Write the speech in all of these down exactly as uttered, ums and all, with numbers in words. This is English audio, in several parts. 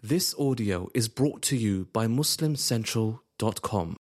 This audio is brought to you by Muslim Central dot com.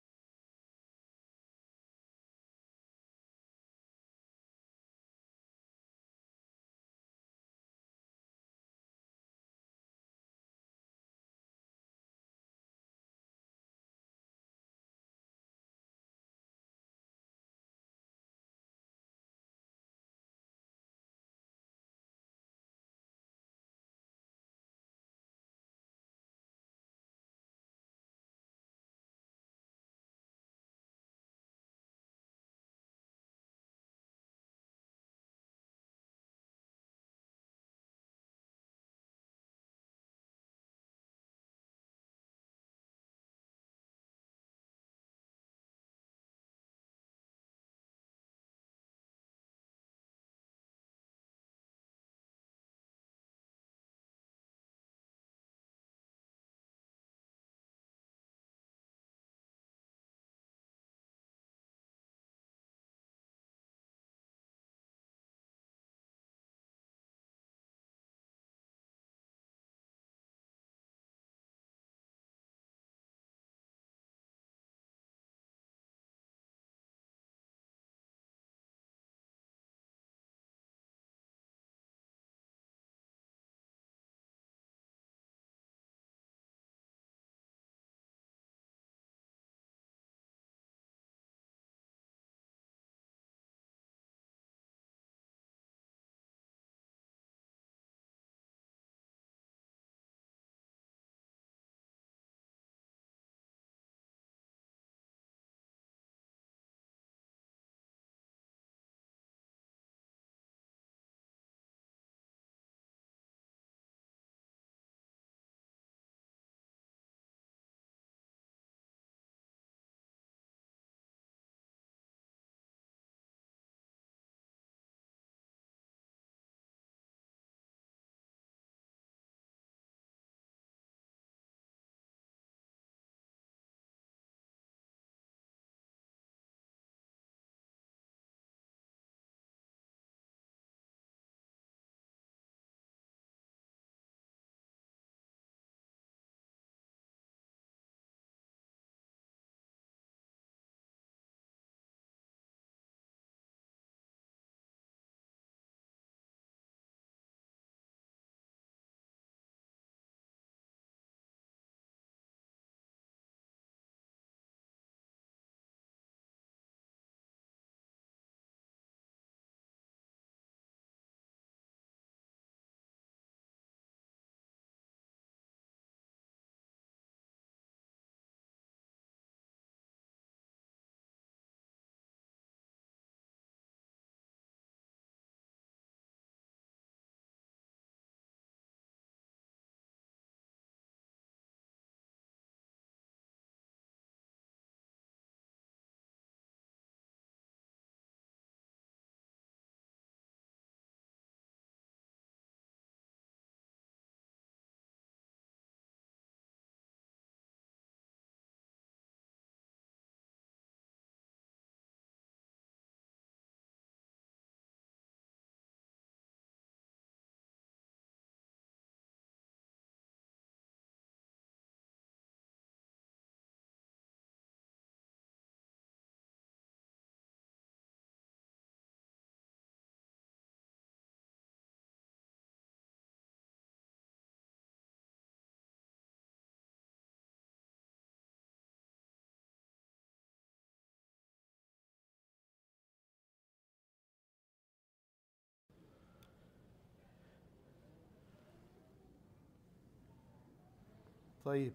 طيب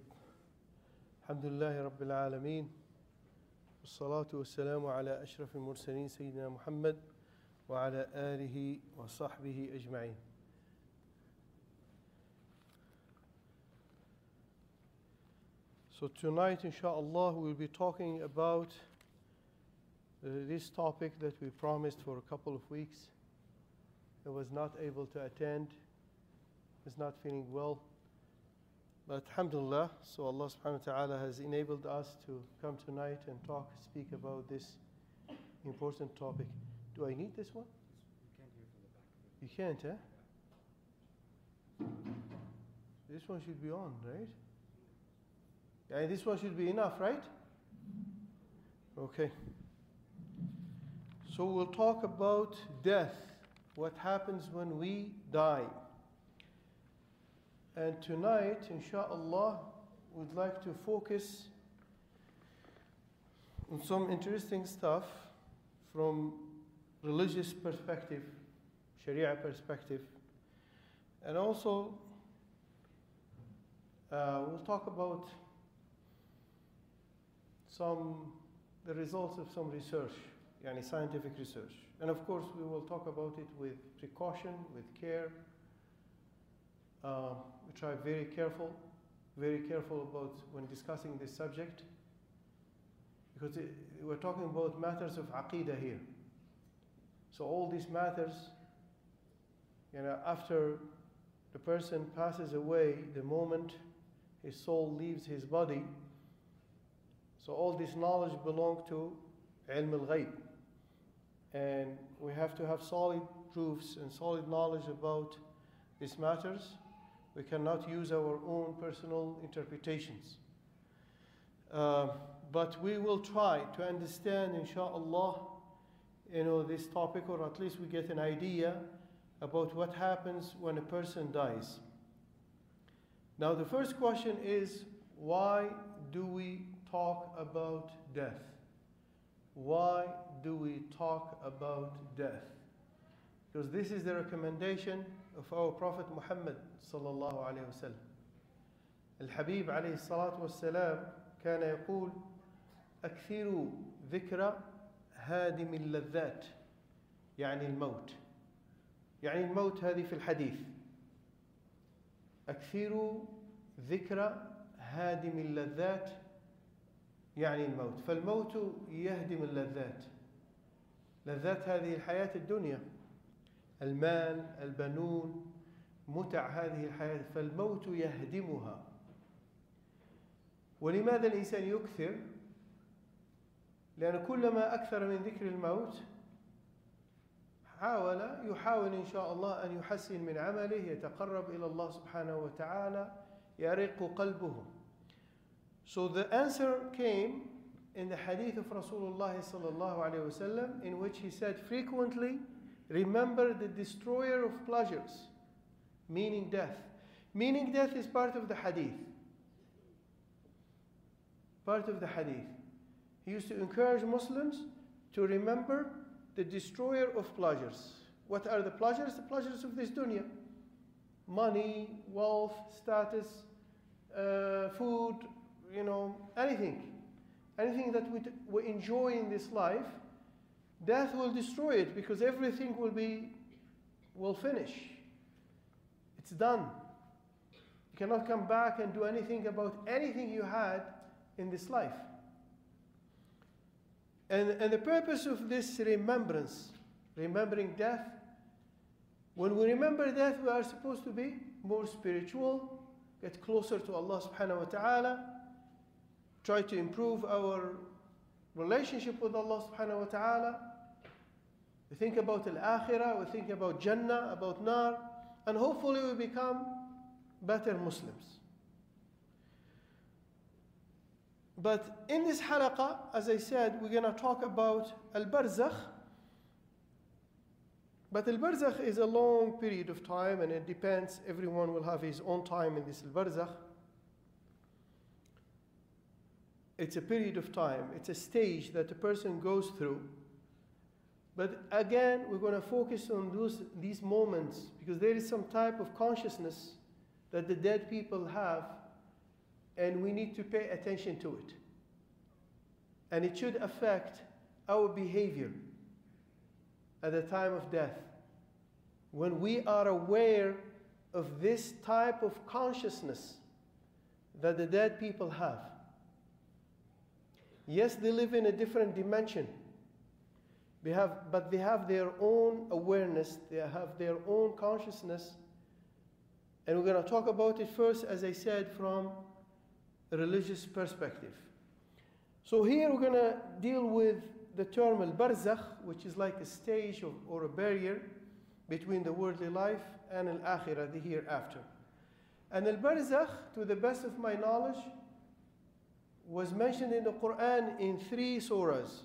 الحمد لله رب العالمين والصلاة والسلام على أشرف المرسلين سيدنا محمد وعلى آله وصحبه أجمعين. So tonight inshallah we'll be talking about uh, this topic that we promised for a couple of weeks. I was not able to attend, was not feeling well. But alhamdulillah, so Allah subhanahu wa ta'ala has enabled us to come tonight and talk, speak about this important topic. Do I need this one? You can't hear from the back of it. You can't, eh? This one should be on, right? And this one should be enough, right? Okay. So we'll talk about death, what happens when we die. And tonight, inshallah, we'd like to focus on some interesting stuff from religious perspective, Sharia perspective. And also, uh, we'll talk about some, the results of some research, yani scientific research. And of course, we will talk about it with precaution, with care. Uh, we try very careful, very careful about when discussing this subject, because it, we're talking about matters of aqidah here. So all these matters, you know, after the person passes away, the moment his soul leaves his body, so all this knowledge belongs to ilm al-ghayb. And we have to have solid proofs and solid knowledge about these matters. We cannot use our own personal interpretations. Uh, but we will try to understand, inshallah, you know, this topic, or at least we get an idea about what happens when a person dies. Now, the first question is, why do we talk about death? Why do we talk about death? Because this is the recommendation of our Prophet Muhammad sallallahu alayhi wa sallam. Al-Habib alayhi salatu wa salam كان يقول أكثروا ذكر هادم اللذات يعني الموت. يعني الموت هذه في الحديث. أكثروا ذكر هادم اللذات يعني الموت. فالموت يهدم اللذات. لذات هذه الحياة الدنيا، المال، البنون، متع هذه الحياة، فالموت يهدمها. ولماذا الإنسان يكثر؟ لأن كلما أكثر من ذكر الموت حاول يحاول إن شاء الله أن يحسن من عمله، يتقرب إلى الله سبحانه وتعالى، يرق قلبه. So the answer came in the hadith of Rasulullah sallallahu alayhi wa sallam, in which he said frequently, remember the destroyer of pleasures, meaning death. Meaning death is part of the hadith. Part of the hadith. He used to encourage Muslims to remember the destroyer of pleasures. What are the pleasures? The pleasures of this dunya. Money, wealth, status, uh, food, you know, anything. Anything that we, we enjoy in this life, death will destroy it, because everything will be, will finish. It's done. You cannot come back and do anything about anything you had in this life. And, and the purpose of this remembrance, remembering death, when we remember death, we are supposed to be more spiritual, get closer to Allah subhanahu wa ta'ala, try to improve our relationship with Allah subhanahu wa ta'ala. We think about al-akhirah, we think about Jannah, about Nar, and hopefully we become better Muslims. But in this halaqah, as I said, we're going to talk about al-barzakh. But al-barzakh is a long period of time, and it depends, everyone will have his own time in this al-barzakh. It's a period of time, it's a stage that a person goes through. But again, we're going to focus on those, these moments, because there is some type of consciousness that the dead people have, and we need to pay attention to it. And it should affect our behavior at the time of death. When we are aware of this type of consciousness that the dead people have. Yes, they live in a different dimension. They have, but they have their own awareness, they have their own consciousness. And we're going to talk about it first, as I said, from a religious perspective. So here we're going to deal with the term al-barzakh, which is like a stage of, or a barrier between the worldly life and al-akhirah, the hereafter. And al-barzakh, to the best of my knowledge, was mentioned in the Quran in three surahs.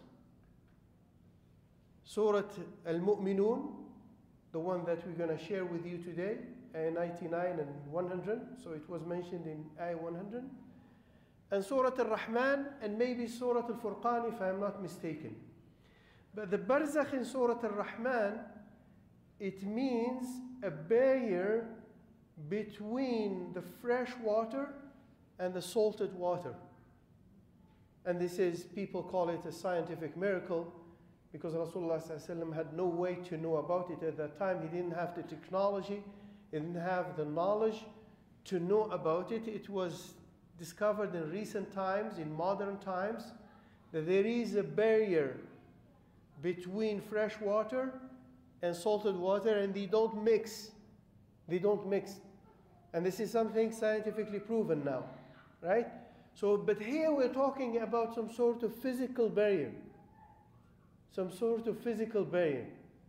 Surah Al-Mu'minun, the one that we're going to share with you today, ayah ninety-nine and one hundred. So it was mentioned in ayah one hundred. And Surah Al-Rahman, and maybe Surah Al-Furqan, if I'm not mistaken. But the barzakh in Surah Al-Rahman, it means a barrier between the fresh water and the salted water. And this is, people call it a scientific miracle, because Rasulullah ﷺ had no way to know about it at that time. He didn't have the technology, he didn't have the knowledge to know about it. It was discovered in recent times, in modern times, that there is a barrier between fresh water and salted water, and they don't mix. They don't mix. And this is something scientifically proven now, right? So, but here we're talking about some sort of physical barrier. Some sort of physical barrier.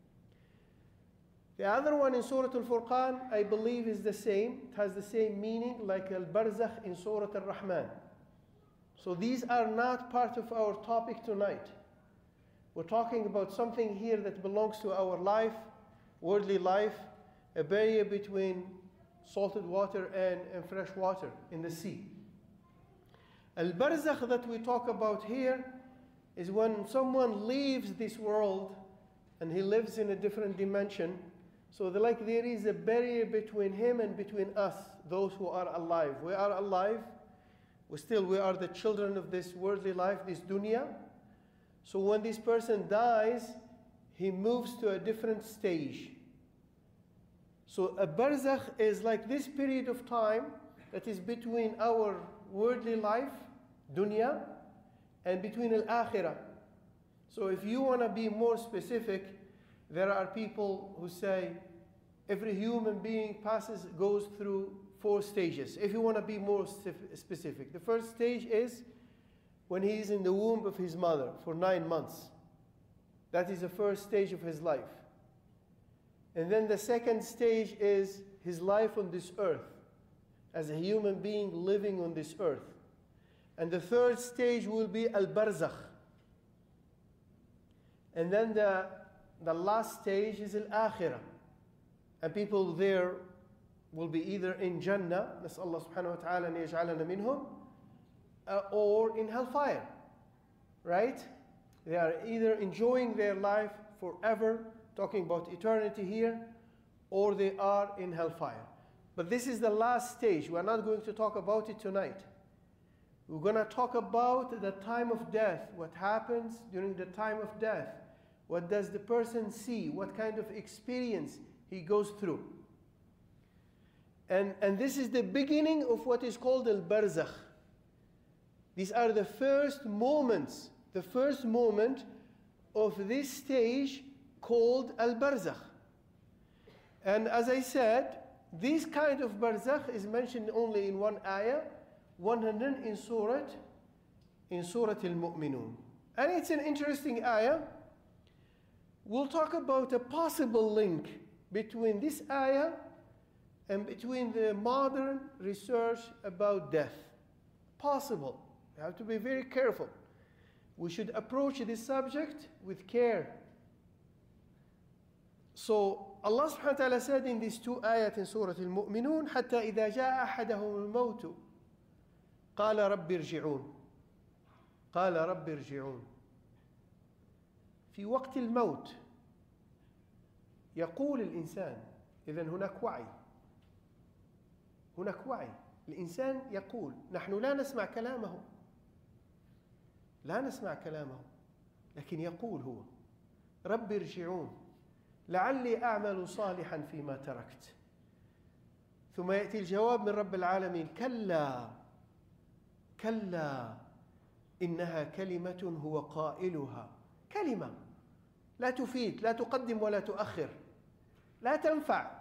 The other one in Surah Al-Furqan, I believe, is the same. It has the same meaning like Al-Barzakh in Surah Al-Rahman. So these are not part of our topic tonight. We're talking about something here that belongs to our life, worldly life, a barrier between salted water and, and fresh water in the sea. Al-Barzakh that we talk about here is when someone leaves this world and he lives in a different dimension. So the, like there is a barrier between him and between us, those who are alive. We are alive. We still, we are the children of this worldly life, this dunya. So when this person dies, he moves to a different stage. So a barzakh is like this period of time that is between our worldly life, dunya, and between al-akhirah. So if you want to be more specific, there are people who say every human being passes, goes through four stages. If you want to be more specific, the first stage is when he is in the womb of his mother for nine months. That is the first stage of his life. And then the second stage is his life on this earth, as a human being living on this earth. And the third stage will be al-barzakh. And then the, the last stage is al-akhirah. And people there will be either in Jannah, نسأل الله سبحانه وتعالى أن يجعلنا منهم, uh, or in hellfire, right? They are either enjoying their life forever, talking about eternity here, or they are in hellfire. But this is the last stage. We're not going to talk about it tonight. We're going to talk about the time of death, what happens during the time of death. What does the person see? What kind of experience he goes through? And, and this is the beginning of what is called al-barzakh. These are the first moments, the first moment of this stage called al-barzakh. And as I said, this kind of barzakh is mentioned only in one ayah, one hundred in Surah, in Surah Al-Mu'minun. And it's an interesting ayah. We'll talk about a possible link between this ayah and between the modern research about death. Possible. You have to be very careful. We should approach this subject with care. So Allah subhanahu wa ta'ala said in these two ayat in Surah Al-Mu'minun, حَتَّى إِذَا جَاءَ أَحَدَهُمُ الْمَوْتُ قَالَ رَبِّ ارْجِعُونَ قَالَ رَبِّ ارْجِعُونَ. في وقت الموت يقول الإنسان، إذن هناك وعي، هناك وعي. الإنسان يقول، نحن لا نسمع كلامه، لا نسمع كلامه، لكن يقول هو رب ارجعون لعلي أعمل صالحا فيما تركت. ثم يأتي الجواب من رب العالمين، كلا كلا إنها كلمة هو قائلها. كلمة لا تفيد، لا تقدم ولا تؤخر، لا تنفع.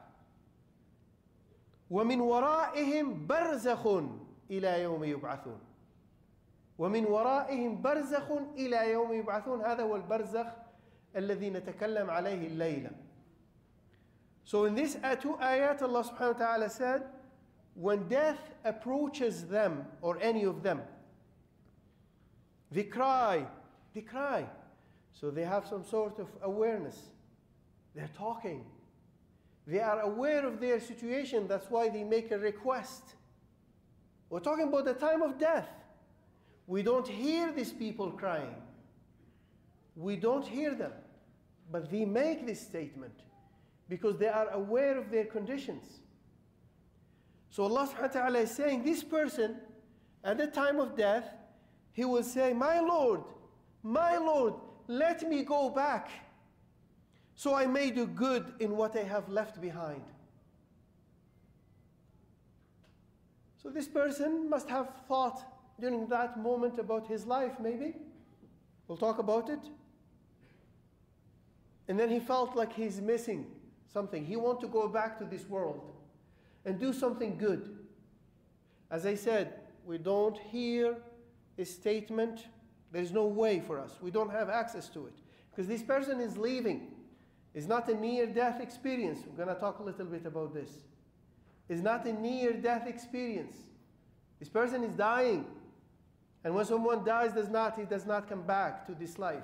ومن ورائهم برزخ إلى يوم يبعثون. ومن ورائهم برزخ إلى يوم يبعثون. هذا هو البرزخ الذي نتكلم عليه الليلة. So in this two ayat, Allah subhanahu wa ta'ala said, when death approaches them or any of them, they cry, they cry. So they have some sort of awareness. They're talking. They are aware of their situation. That's why they make a request. We're talking about the time of death. We don't hear these people crying. We don't hear them. But they make this statement because they are aware of their conditions. So Allah subhanahu wa ta'ala is saying, this person, at the time of death, he will say, my Lord, my Lord, let me go back so I may do good in what I have left behind. So this person must have thought during that moment about his life, maybe. We'll talk about it. And then he felt like he's missing something. He wants to go back to this world and do something good. As I said, we don't hear a statement. There's no way for us. We don't have access to it. Because this person is leaving. It's not a near-death experience. We're going to talk a little bit about this. It's not a near-death experience. This person is dying. And when someone dies, does not, he does not come back to this life.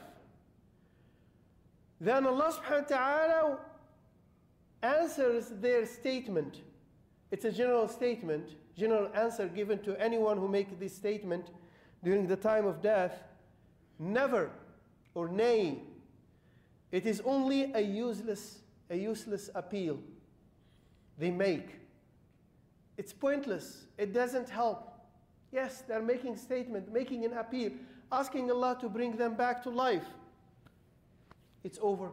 Then Allah subhanahu wa ta'ala answers their statement. It's a general statement, general answer given to anyone who makes this statement during the time of death. Never or nay. It is only a useless, a useless appeal they make. It's pointless. It doesn't help. Yes, they're making a statement, making an appeal, asking Allah to bring them back to life. It's over.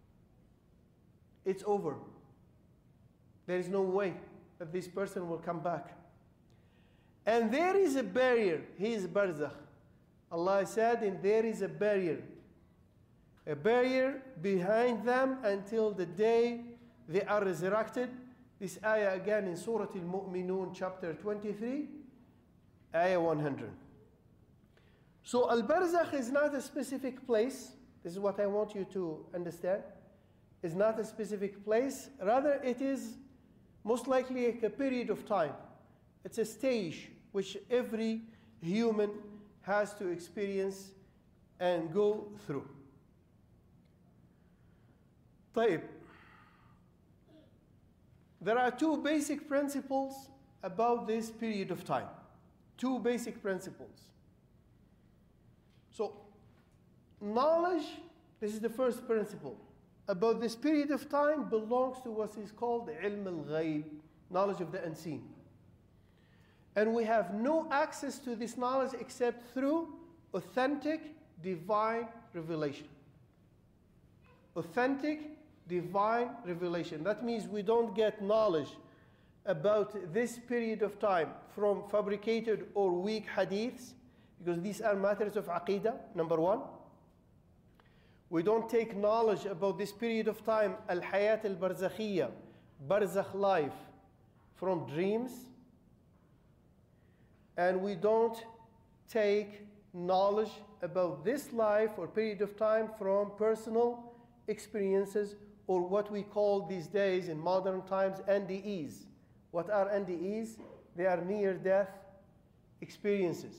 It's over. There is no way that this person will come back. And there is a barrier. He is barzakh. Allah said, and there is a barrier. A barrier behind them until the day they are resurrected. This ayah again in Surah Al-Mu'minun, chapter twenty-three, ayah one hundred. So Al-Barzakh is not a specific place. This is what I want you to understand. It's not a specific place. Rather, it is most likely a period of time. It's a stage which every human has to experience and go through. طيب. There are two basic principles about this period of time. Two basic principles. So, knowledge, this is the first principle, about this period of time belongs to what is called ilm al-ghayb, knowledge of the unseen. And we have no access to this knowledge except through authentic divine revelation. Authentic divine revelation. That means we don't get knowledge about this period of time from fabricated or weak hadiths, because these are matters of aqidah, number one. We don't take knowledge about this period of time, al-hayat al-barzakhiyya, barzakh life, from dreams. And we don't take knowledge about this life or period of time from personal experiences, or what we call these days in modern times N D Es. What are N D Es? They are near-death experiences.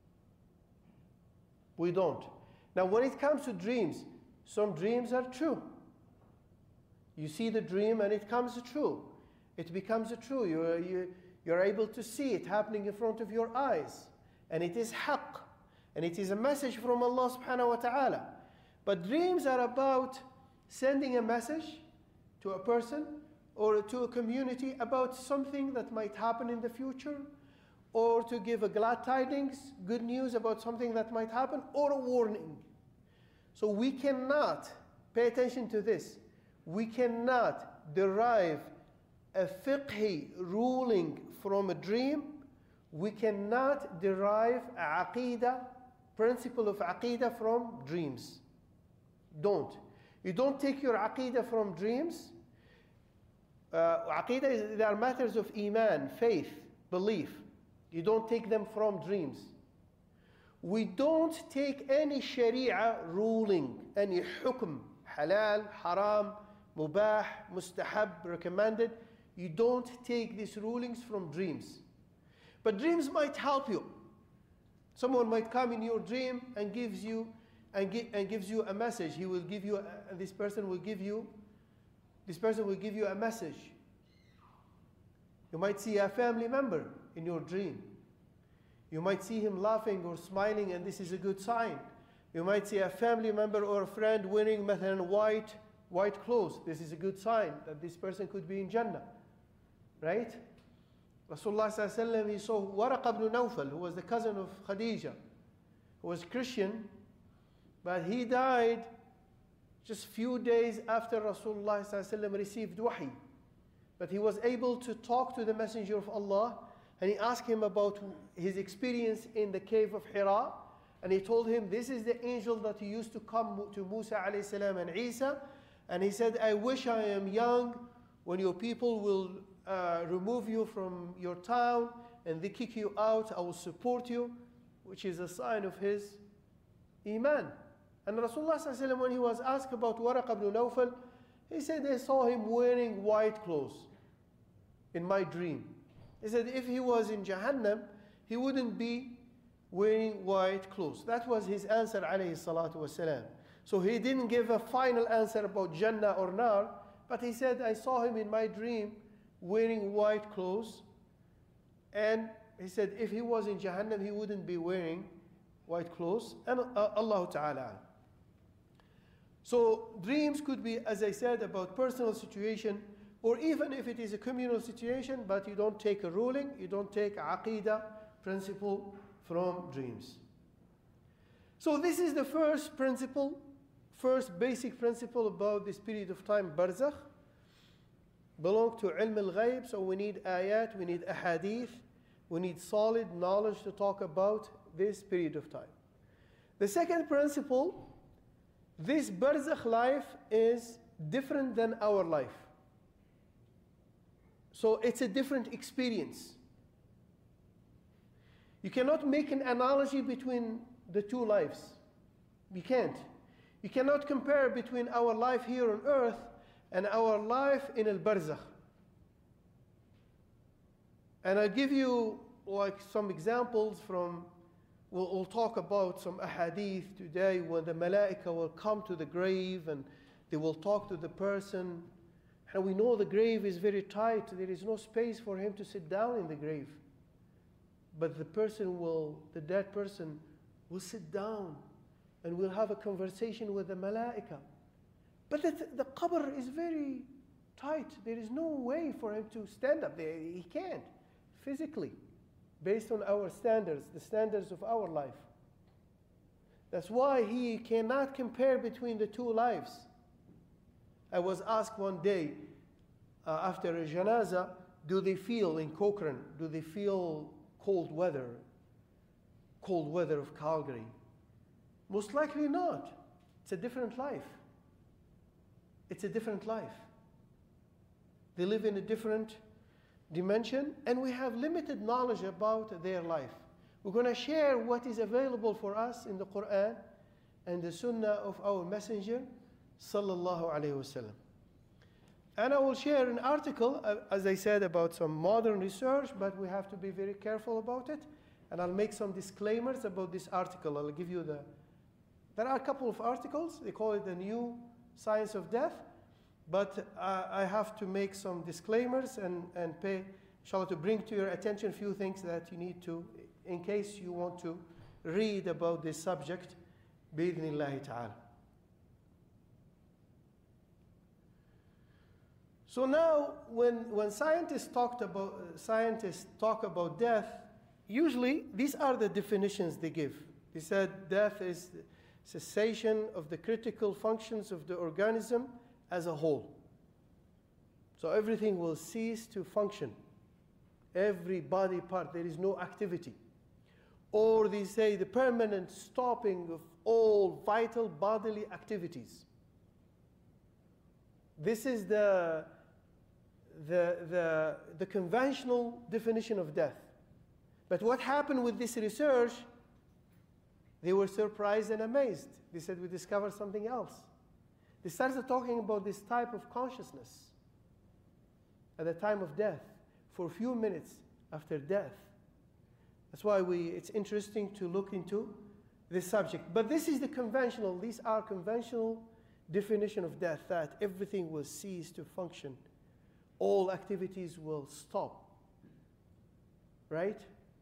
We don't. Now, when it comes to dreams, some dreams are true. You see the dream and it comes true. It becomes true. You're, you, you're able to see it happening in front of your eyes. And it is haqq. And it is a message from Allah subhanahu wa ta'ala. But dreams are about sending a message to a person or to a community about something that might happen in the future, or to give a glad tidings, good news about something that might happen, or a warning. So we cannot, pay attention to this, we cannot derive a fiqhi ruling from a dream. We cannot derive a aqidah, principle of aqidah from dreams. Don't. You don't take your aqidah from dreams. Uh, aqidah is, they are matters of iman, faith, belief. You don't take them from dreams. We don't take any sharia ruling, any hukm, halal, haram, mubah, mustahab, recommended. You don't take these rulings from dreams. But dreams might help you. Someone might come in your dream and gives you and, gi- and gives you a message. He will give you, a, this person will give you, this person will give you a message. You might see a family member in your dream. You might see him laughing or smiling, and this is a good sign. You might see a family member or a friend wearing مثلا white, white clothes. This is a good sign that this person could be in Jannah. Right? Rasulullah sallallahu alaihi wasallam, he saw Waraq ibn Nawfal, who was the cousin of Khadija, who was Christian, but he died just few days after Rasulullah sallallahu alaihi wasallam received wahi. But he was able to talk to the Messenger of Allah, and he asked him about his experience in the cave of Hira, and he told him, this is the angel that he used to come to Musa alayhi salam and Isa, and he said, I wish I am young when your people will uh, remove you from your town and they kick you out, I will support you, which is a sign of his iman. And Rasulullah sallallahu alaihi wasallam, when he was asked about Waraq ibn Nawfal, he said, they saw him wearing white clothes in my dream. He said, if he was in Jahannam, he wouldn't be wearing white clothes. That was his answer, alayhi salatu wasalam. So he didn't give a final answer about Jannah or Nar, but he said, I saw him in my dream wearing white clothes. And he said, if he was in Jahannam, he wouldn't be wearing white clothes. And uh, Allah Ta'ala. So dreams could be, as I said, about personal situation, or even if it is a communal situation, but you don't take a ruling, you don't take a aqidah principle from dreams. So this is the first principle, first basic principle about this period of time, barzakh. Belong to ilm al-ghayb, so we need ayat, we need ahadith, we need solid knowledge to talk about this period of time. The second principle, this barzakh life is different than our life. So it's a different experience. You cannot make an analogy between the two lives. You can't. You cannot compare between our life here on earth and our life in al-barzakh. And I'll give you like some examples from, we'll, we'll talk about some ahadith today when the malaika will come to the grave and they will talk to the person. And we know the grave is very tight. There is no space for him to sit down in the grave. But the person will, the dead person will sit down and will have a conversation with the malaika. But the, the qabr is very tight. There is no way for him to stand up there. He can't, physically, based on our standards, the standards of our life. That's why he cannot compare between the two lives. I was asked one day, uh, after a janaza, do they feel in Cochrane, do they feel cold weather, cold weather of Calgary? Most likely not. It's a different life. It's a different life. They live in a different dimension, and we have limited knowledge about their life. We're going to share what is available for us in the Quran and the Sunnah of our Messenger, sallallahu alayhi wasallam. And I will share an article, uh, as I said, about some modern research, but we have to be very careful about it. And I'll make some disclaimers about this article. I'll give you the, there are a couple of articles. They call it the New Science of Death. But uh, I have to make some disclaimers and, and pay, inshallah, to bring to your attention a few things that you need to, in case you want to read about this subject, bi-idhnillahi ta'ala. So now, when, when scientists, talked about, uh, scientists talk about death, usually these are the definitions they give. They said death is the cessation of the critical functions of the organism as a whole. So everything will cease to function. Every body part, there is no activity. Or they say the permanent stopping of all vital bodily activities. This is the The, the, the conventional definition of death. But what happened with this research, they were surprised and amazed. They said, we discovered something else. They started talking about this type of consciousness. at the time of death, for a few minutes after death. That's why we, it's interesting to look into this subject. But this is the conventional, these are conventional definition of death, that everything will cease to function. All activities will stop. Right?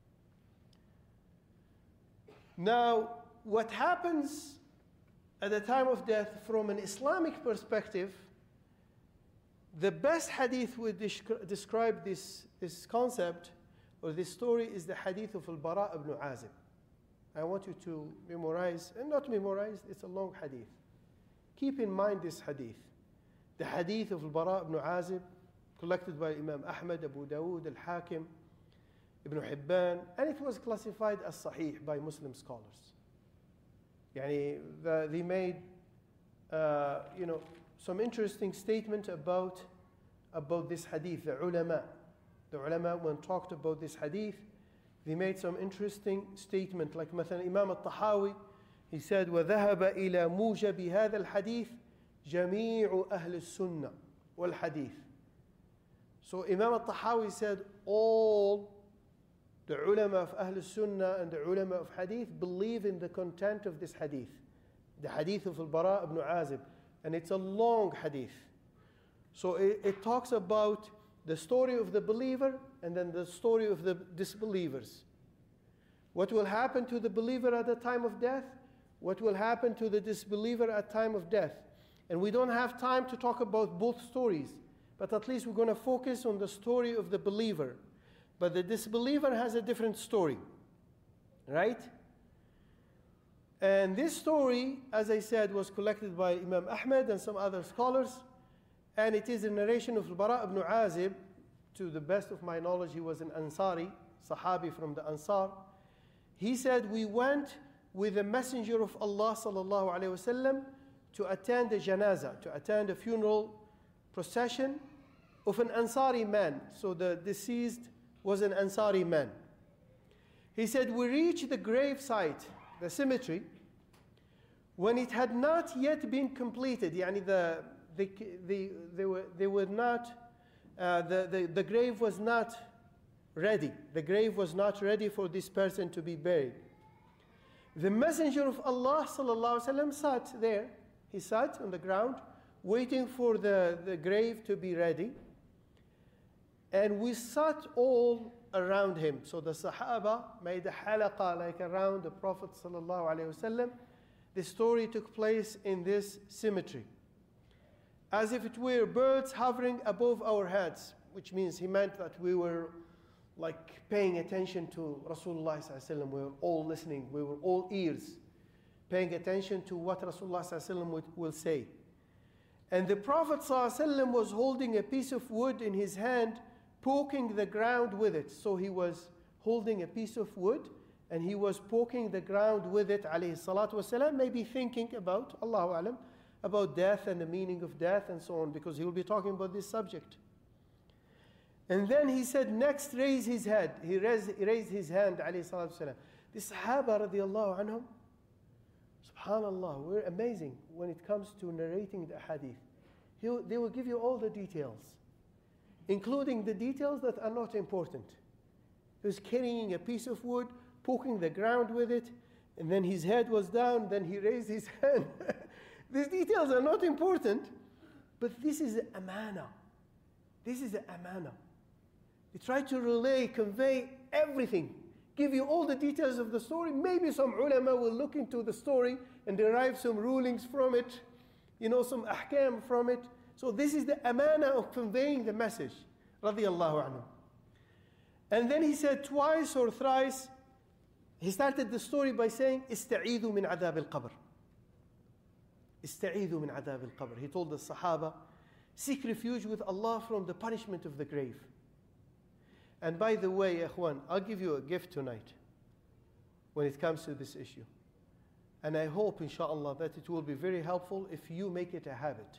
Now, what happens at the time of death from an Islamic perspective, the best hadith would descri- describe this, this concept or this story is the hadith of Al-Bara ibn Azib. I want you to memorize, and not memorize, it's a long hadith. Keep in mind this hadith. The hadith of Al-Bara ibn Azib, collected by Imam Ahmad, Abu Dawood, Al-Hakim, Ibn Hibban, and it was classified as Sahih by Muslim scholars. Yani, the, they made, uh, you know, some interesting statement about, about this hadith, the ulama. The ulama, when talked about this hadith, they made some interesting statement, like مثلا Imam al-Tahawi, he said, وَذَهَبَ إِلَى مُوجَبِ هَذَا الْحَدِيث جَمِيعُ أَهْلِ السُّنَّةِ وَالْحَدِيث. So Imam al-Tahawi said, all the ulama of Ahl Sunnah and the ulama of Hadith believe in the content of this hadith, the hadith of Al-Bara ibn Azib, and it's a long hadith. So it, it talks about the story of the believer and then the story of the disbelievers. What will happen to the believer at the time of death? What will happen to the disbeliever at time of death? And we don't have time to talk about both stories, but at least we're going to focus on the story of the believer. But the disbeliever has a different story, right? And this story, as I said, was collected by Imam Ahmad and some other scholars. And it is a narration of Al-Bara ibn Azib. To the best of my knowledge, he was an Ansari, Sahabi from the Ansar. He said, we went with the Messenger of Allah sallallahu alayhi wasallam to attend a janazah, to attend a funeral procession of an Ansari man. So the deceased was an Ansari man. He said, we reached the grave site, the cemetery, when it had not yet been completed. Yani the, the, the, they, were, they were not, uh, the, the, the grave was not ready. The grave was not ready for this person to be buried. The Messenger of Allah sallallahu alaihi wasallam sat there. He sat on the ground, waiting for the, the grave to be ready. And we sat all around him. So the Sahaba made a halaqa like around the Prophet sallallahu alaihi wasallam. The story took place in this cemetery, as if it were birds hovering above our heads, which means he meant that we were like paying attention to Rasulullah sallallahu alaihi wasallam. We were all listening. We were all ears, paying attention to what Rasulullah sallallahu alaihi wasallam would, will say. And the Prophet sallallahu alaihi wasallam was holding a piece of wood in his hand, poking the ground with it. So he was holding a piece of wood and he was poking the ground with it, alayhi salatu wasalam, maybe thinking about, Allahu alam, about death and the meaning of death and so on, because he will be talking about this subject. And then he said, next raise his head. He raised, he raised his hand, alayhi salatu wasalam. The Sahaba radiallahu anhum, subhanallah, we're amazing when it comes to narrating the hadith. He'll, they will give you all the details, including the details that are not important. He was carrying a piece of wood, poking the ground with it, and then his head was down, then he raised his hand. These details are not important, but this is amana. This is amana. They try to relay, convey everything, give you all the details of the story. Maybe some ulama will look into the story and derive some rulings from it, you know, some ahkam from it. So this is the amana of conveying the message, radiyallahu anhu. And then he said twice or thrice, he started the story by saying, Ista'idhu min adab al-qabr. Ista'idhu min adab al-qabr. He told the Sahaba, seek refuge with Allah from the punishment of the grave. And by the way, ikhwan, I'll give you a gift tonight when it comes to this issue. And I hope, inshallah, that it will be very helpful if you make it a habit.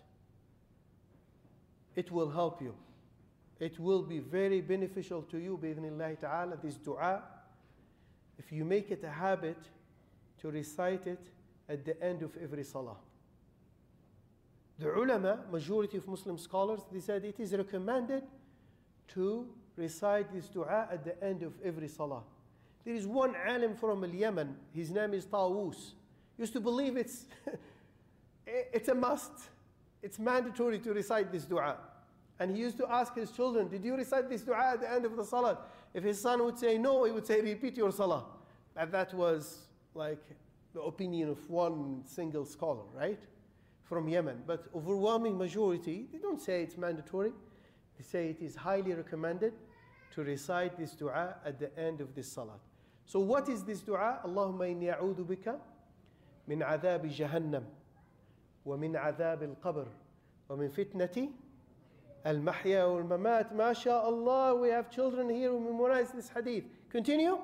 It will help you. It will be very beneficial to you, bi'idhnillahi ta'ala, this dua, if you make it a habit to recite it at the end of every salah. The ulama, majority of Muslim scholars, they said it is recommended to recite this dua at the end of every salah. There is one alim from Yemen, his name is Tawus, used to believe it's, it's a must. It's mandatory to recite this dua. And he used to ask his children, did you recite this dua at the end of the salah? If his son would say no, he would say, repeat your salah. And that was like the opinion of one single scholar, right? From Yemen. But overwhelming majority, they don't say it's mandatory. They say it is highly recommended to recite this dua at the end of this salah. So what is this dua? Allahumma inni a'udhu bika min adhab jahannam wa min adhab al-qabr wa min fitnati al-mahya wal-mamat. MashaAllah, we have children here who memorize this hadith. Continue.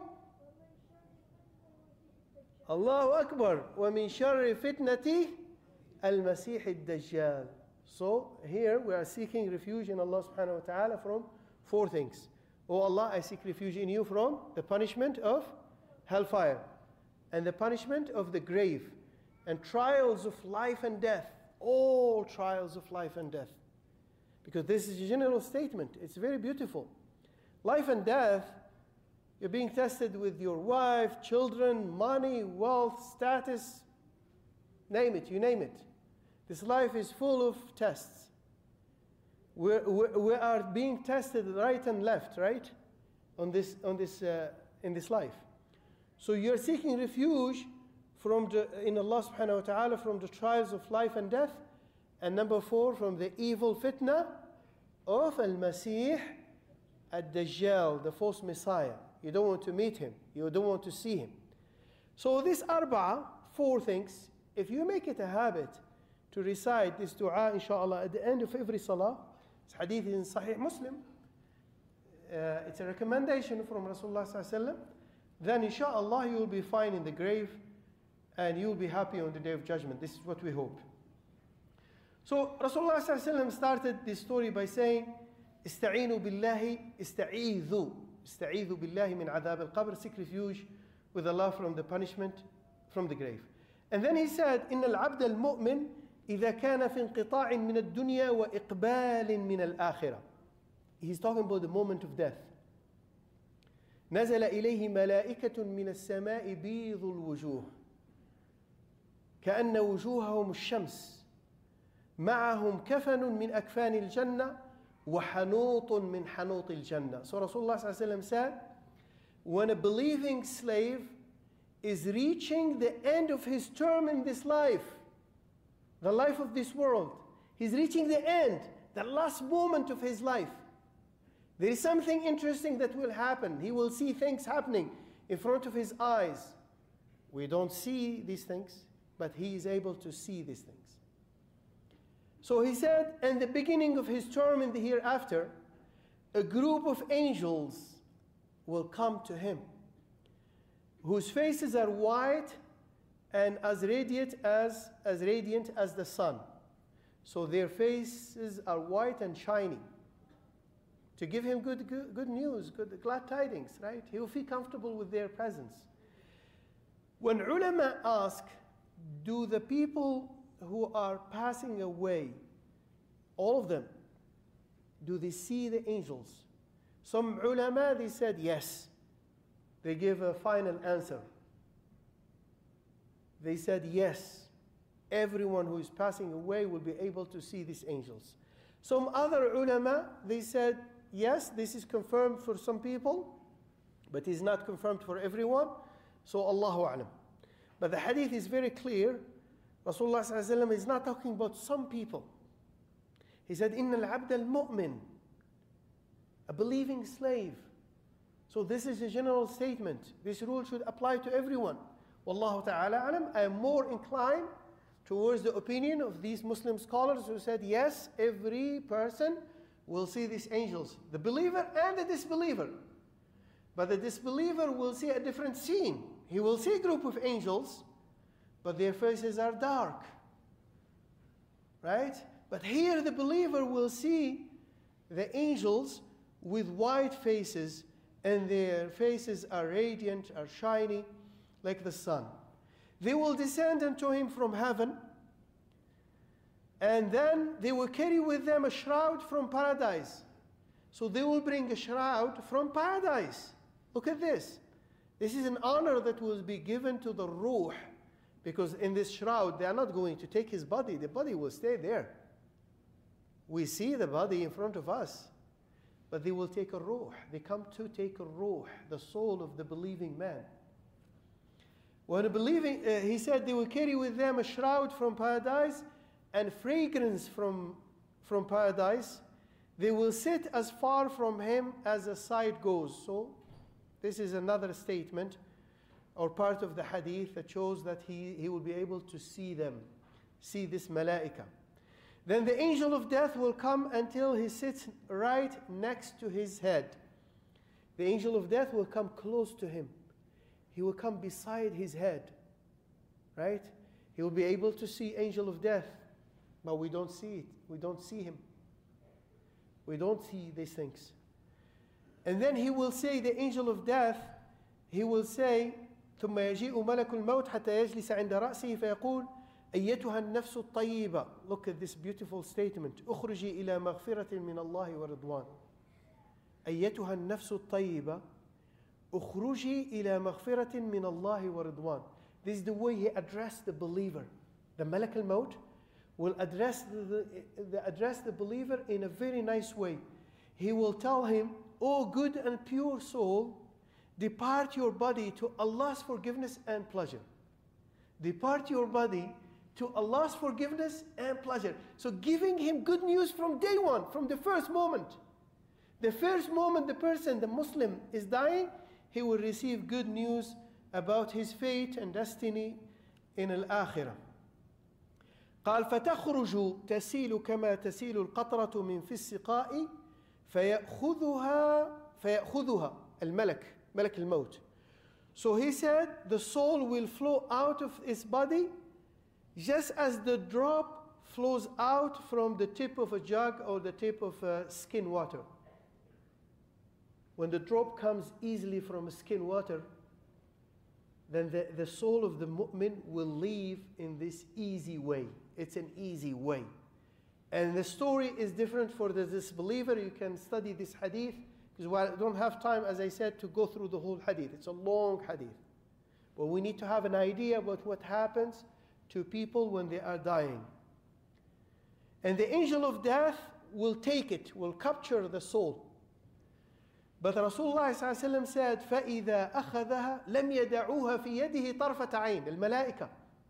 Allahu Akbar. Wa min sharri fitnati al-masih al-dajjal. So here we are seeking refuge in Allah subhanahu wa ta'ala from four things. Oh Allah, I seek refuge in you from the punishment of hellfire and the punishment of the grave and trials of life and death. All trials of life and death. Because this is a general statement. It's very beautiful. Life and death, you're being tested with your wife, children, money, wealth, status, name it, you name it. This life is full of tests. We're, we're, we are being tested right and left, right? On this, on this, uh, in this life. So you're seeking refuge from the, in Allah subhanahu wa ta'ala from the trials of life and death. And number four, from the evil fitna of Al-Masih Ad-Dajjal, the false Messiah. You don't want to meet him. You don't want to see him. So this arba'a, four things, if you make it a habit to recite this dua, inshallah, at the end of every salah, this hadith is in Sahih Muslim, uh, it's a recommendation from Rasulullah sallallahu alaihi wasallam, then inshallah you will be fine in the grave and you will be happy on the day of judgment. This is what we hope. So Rasulullah sallallahu alaihi wasallam started this story by saying, Ista'inu billahi, ista'idhu, ista'idhu billahi min adhab al-qabr, seek refuge with Allah from the punishment from the grave. And then he said, إن العبد المؤمن إذا كان في انقطاع من الدنيا وإقبال من الآخرة. He's talking about the moment of death. نزل إليه ملائكة من السماء بيض الوجوه كأن وجوههم الشمس معهم كفن من أكفان الجنة وحنوط من حنوط الجنة. So Rasulullah sallallahu alaihi wasallam said, when a believing slave is reaching the end of his term in this life, the life of this world, he's reaching the end, the last moment of his life. There is something interesting that will happen. He will see things happening in front of his eyes. We don't see these things, but he is able to see these things. So he said, in the beginning of his term in the hereafter, a group of angels will come to him, whose faces are white and as radiant as, as radiant as the sun. So their faces are white and shiny. To give him good, good, good news, good, glad tidings, right? He will feel comfortable with their presence. When ulama ask, do the people who are passing away, all of them, do they see the angels? Some ulama, they said yes. They gave a final answer. They said yes. Everyone who is passing away will be able to see these angels. Some other ulama, they said yes, this is confirmed for some people, but is not confirmed for everyone. So Allahu A'lam. But the hadith is very clear. Rasulullah sallallahu alaihi wasallam is not talking about some people. He said, "Inna al-abd al-mu'min," a believing slave. So this is a general statement. This rule should apply to everyone. Wallahu ta'ala alam. I am more inclined towards the opinion of these Muslim scholars who said, yes, every person will see these angels, the believer and the disbeliever. But the disbeliever will see a different scene. He will see a group of angels, but their faces are dark. Right? But here the believer will see the angels with white faces, and their faces are radiant, are shiny, like the sun. They will descend unto him from heaven, and then they will carry with them a shroud from paradise. So they will bring a shroud from paradise. Look at this. This is an honor that will be given to the ruh, because in this shroud, they are not going to take his body. The body will stay there. We see the body in front of us, but they will take a ruh. They come to take a ruh, the soul of the believing man. When a believing, uh, he said they will carry with them a shroud from paradise and fragrance from, from paradise. They will sit as far from him as the sight goes. So this is another statement or part of the hadith that shows that he, he will be able to see them, see this malaika. Then the angel of death will come until he sits right next to his head. The angel of death will come close to him. He will come beside his head, right? He will be able to see angel of death, but we don't see it. We don't see him. We don't see these things. And then he will say, the angel of death, he will say, ثم يجيء ملك الموت حتى يجلس عند رأسه فيقول أيتها النفس الطيبة. Look at this beautiful statement. اخرجي إلى مغفرة من الله ورضوان. أيتها النفس الطيبة اخرجي إلى مغفرة من الله ورضوان. This is the way he addressed the believer. The Malak al-Maut will address the, the, address the believer in a very nice way. He will tell him, O good and pure soul, depart your body to Allah's forgiveness and pleasure. Depart your body to Allah's forgiveness and pleasure. So giving him good news from day one, from the first moment. The first moment the person, the Muslim, is dying, he will receive good news about his fate and destiny in al-akhirah. قال فتخرج تسيل كما تسيل القطرة من في السقاء فيأخذها فيأخذها الملك ملك الموت. So he said the soul will flow out of his body just as the drop flows out from the tip of a jug or the tip of uh, skin water. When the drop comes easily from skin water, then the, the soul of the mu'min will leave in this easy way. It's an easy way. And the story is different for the disbeliever. You can study this hadith, because while I don't have time, as I said, to go through the whole hadith. It's a long hadith. But we need to have an idea about what happens to people when they are dying. And the angel of death will take it, will capture the soul. But Rasulullah صلى الله عليه وسلم said, فَإِذَا أَخَذَهَا لَمْ يَدَعُوهَا فِي يَدِهِ طَرْفَةَ عَيْنٍ الملائكة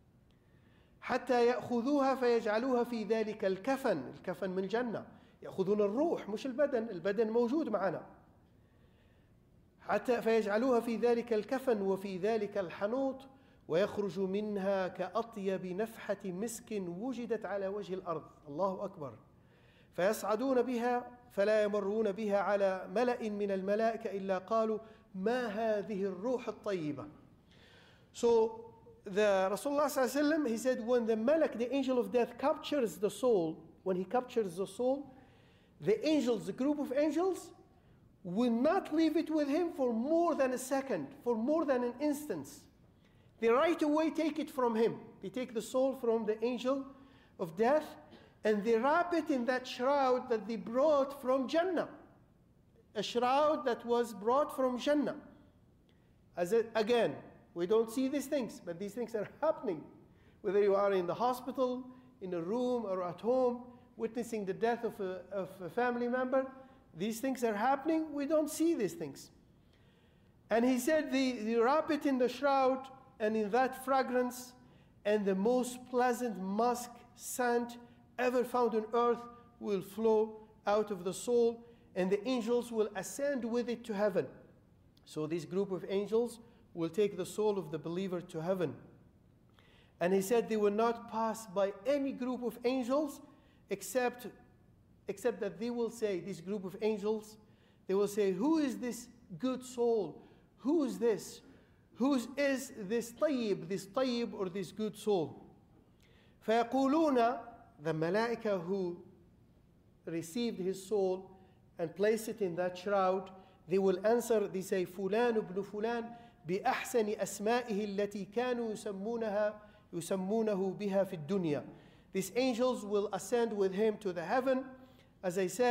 حتى يأخذوها فيجعلوها في ذلك الكفن. الكفن من الجنة. يأخذون الروح مش البدن. البدن موجود معنا. حتى فيجعلوها في ذلك الكفن وفي ذلك الحنوط ويخرج منها كأطيب نفحة مسك وجدت على وجه الأرض. الله أكبر. فيصعدون بها فلا يمرون بها على ملأ من الملائكة إلا قالوا ما هذه الروح الطيبة. So the Rasulullah صلى الله عليه وسلم, he said, when the Malak, the angel of death, captures the soul, when he captures the soul, the angels, the group of angels, will not leave it with him for more than a second, for more than an instant. They right away take it from him. They take the soul from the angel of death and they wrap it in that shroud that they brought from Jannah. A shroud that was brought from Jannah. As a, again, we don't see these things, but these things are happening. Whether you are in the hospital, in a room, or at home, witnessing the death of a, of a family member, these things are happening. We don't see these things. And he said, they, they wrap it in the shroud, and in that fragrance, and the most pleasant musk scent ever found on earth will flow out of the soul, and the angels will ascend with it to heaven. So this group of angels will take the soul of the believer to heaven. And he said they will not pass by any group of angels except, except that they will say, this group of angels, they will say, who is this good soul? Who is this? Who is this tayyib, this tayyib or this good soul? فَيَقُولُونَ, the malaika who received his soul and placed it in that shroud, they will answer, they say, فُلَانُ ibn فُلَانُ بأحسن أسمائه التي كانوا يسمونها يسمونه بها في الدنيا. These angels will ascend with him to the heaven, as I said,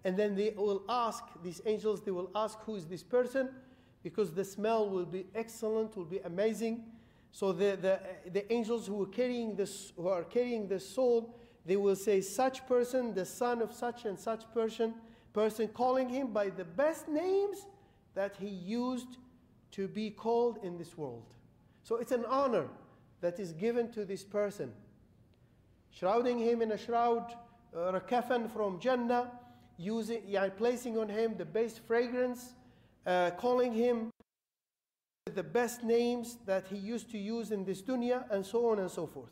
and then they will ask, these angels, they will ask, who is this person? Because the smell will be excellent, will be amazing. So the, the, the angels who are carrying this, who are carrying the soul, they will say, such person, the son of such and such person, person, calling him by the best names that he used to be called in this world. So it's an honor that is given to this person. Shrouding him in a shroud, uh, a kafan from Jannah, using, yeah, placing on him the best fragrance, uh, calling him the best names that he used to use in this dunya, and so on and so forth.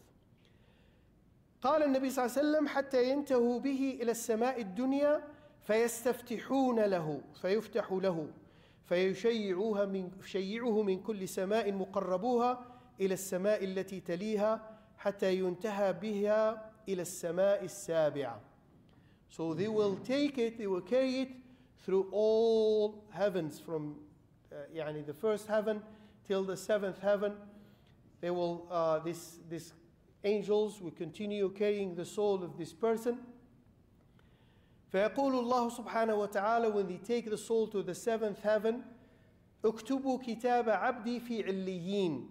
قال النبي صلى الله عليه وسلم حتى ينتهوا به إلى السماء الدنيا فيستفتحون له فيفتح له فيشيعوها من شيعه من كل سماء مقربوها إلى السماء التي تليها حتى ينتهى بها إلى السماء السابعة. So they will take it, they will carry it through all heavens, from uh, يعني the first heaven till the seventh heaven. They will, uh, this, this angels will continue carrying the soul of this person. فيقول الله سبحانه وتعالى, when they take the soul to the seventh heaven, اكتبوا كتاب عبدي في عليين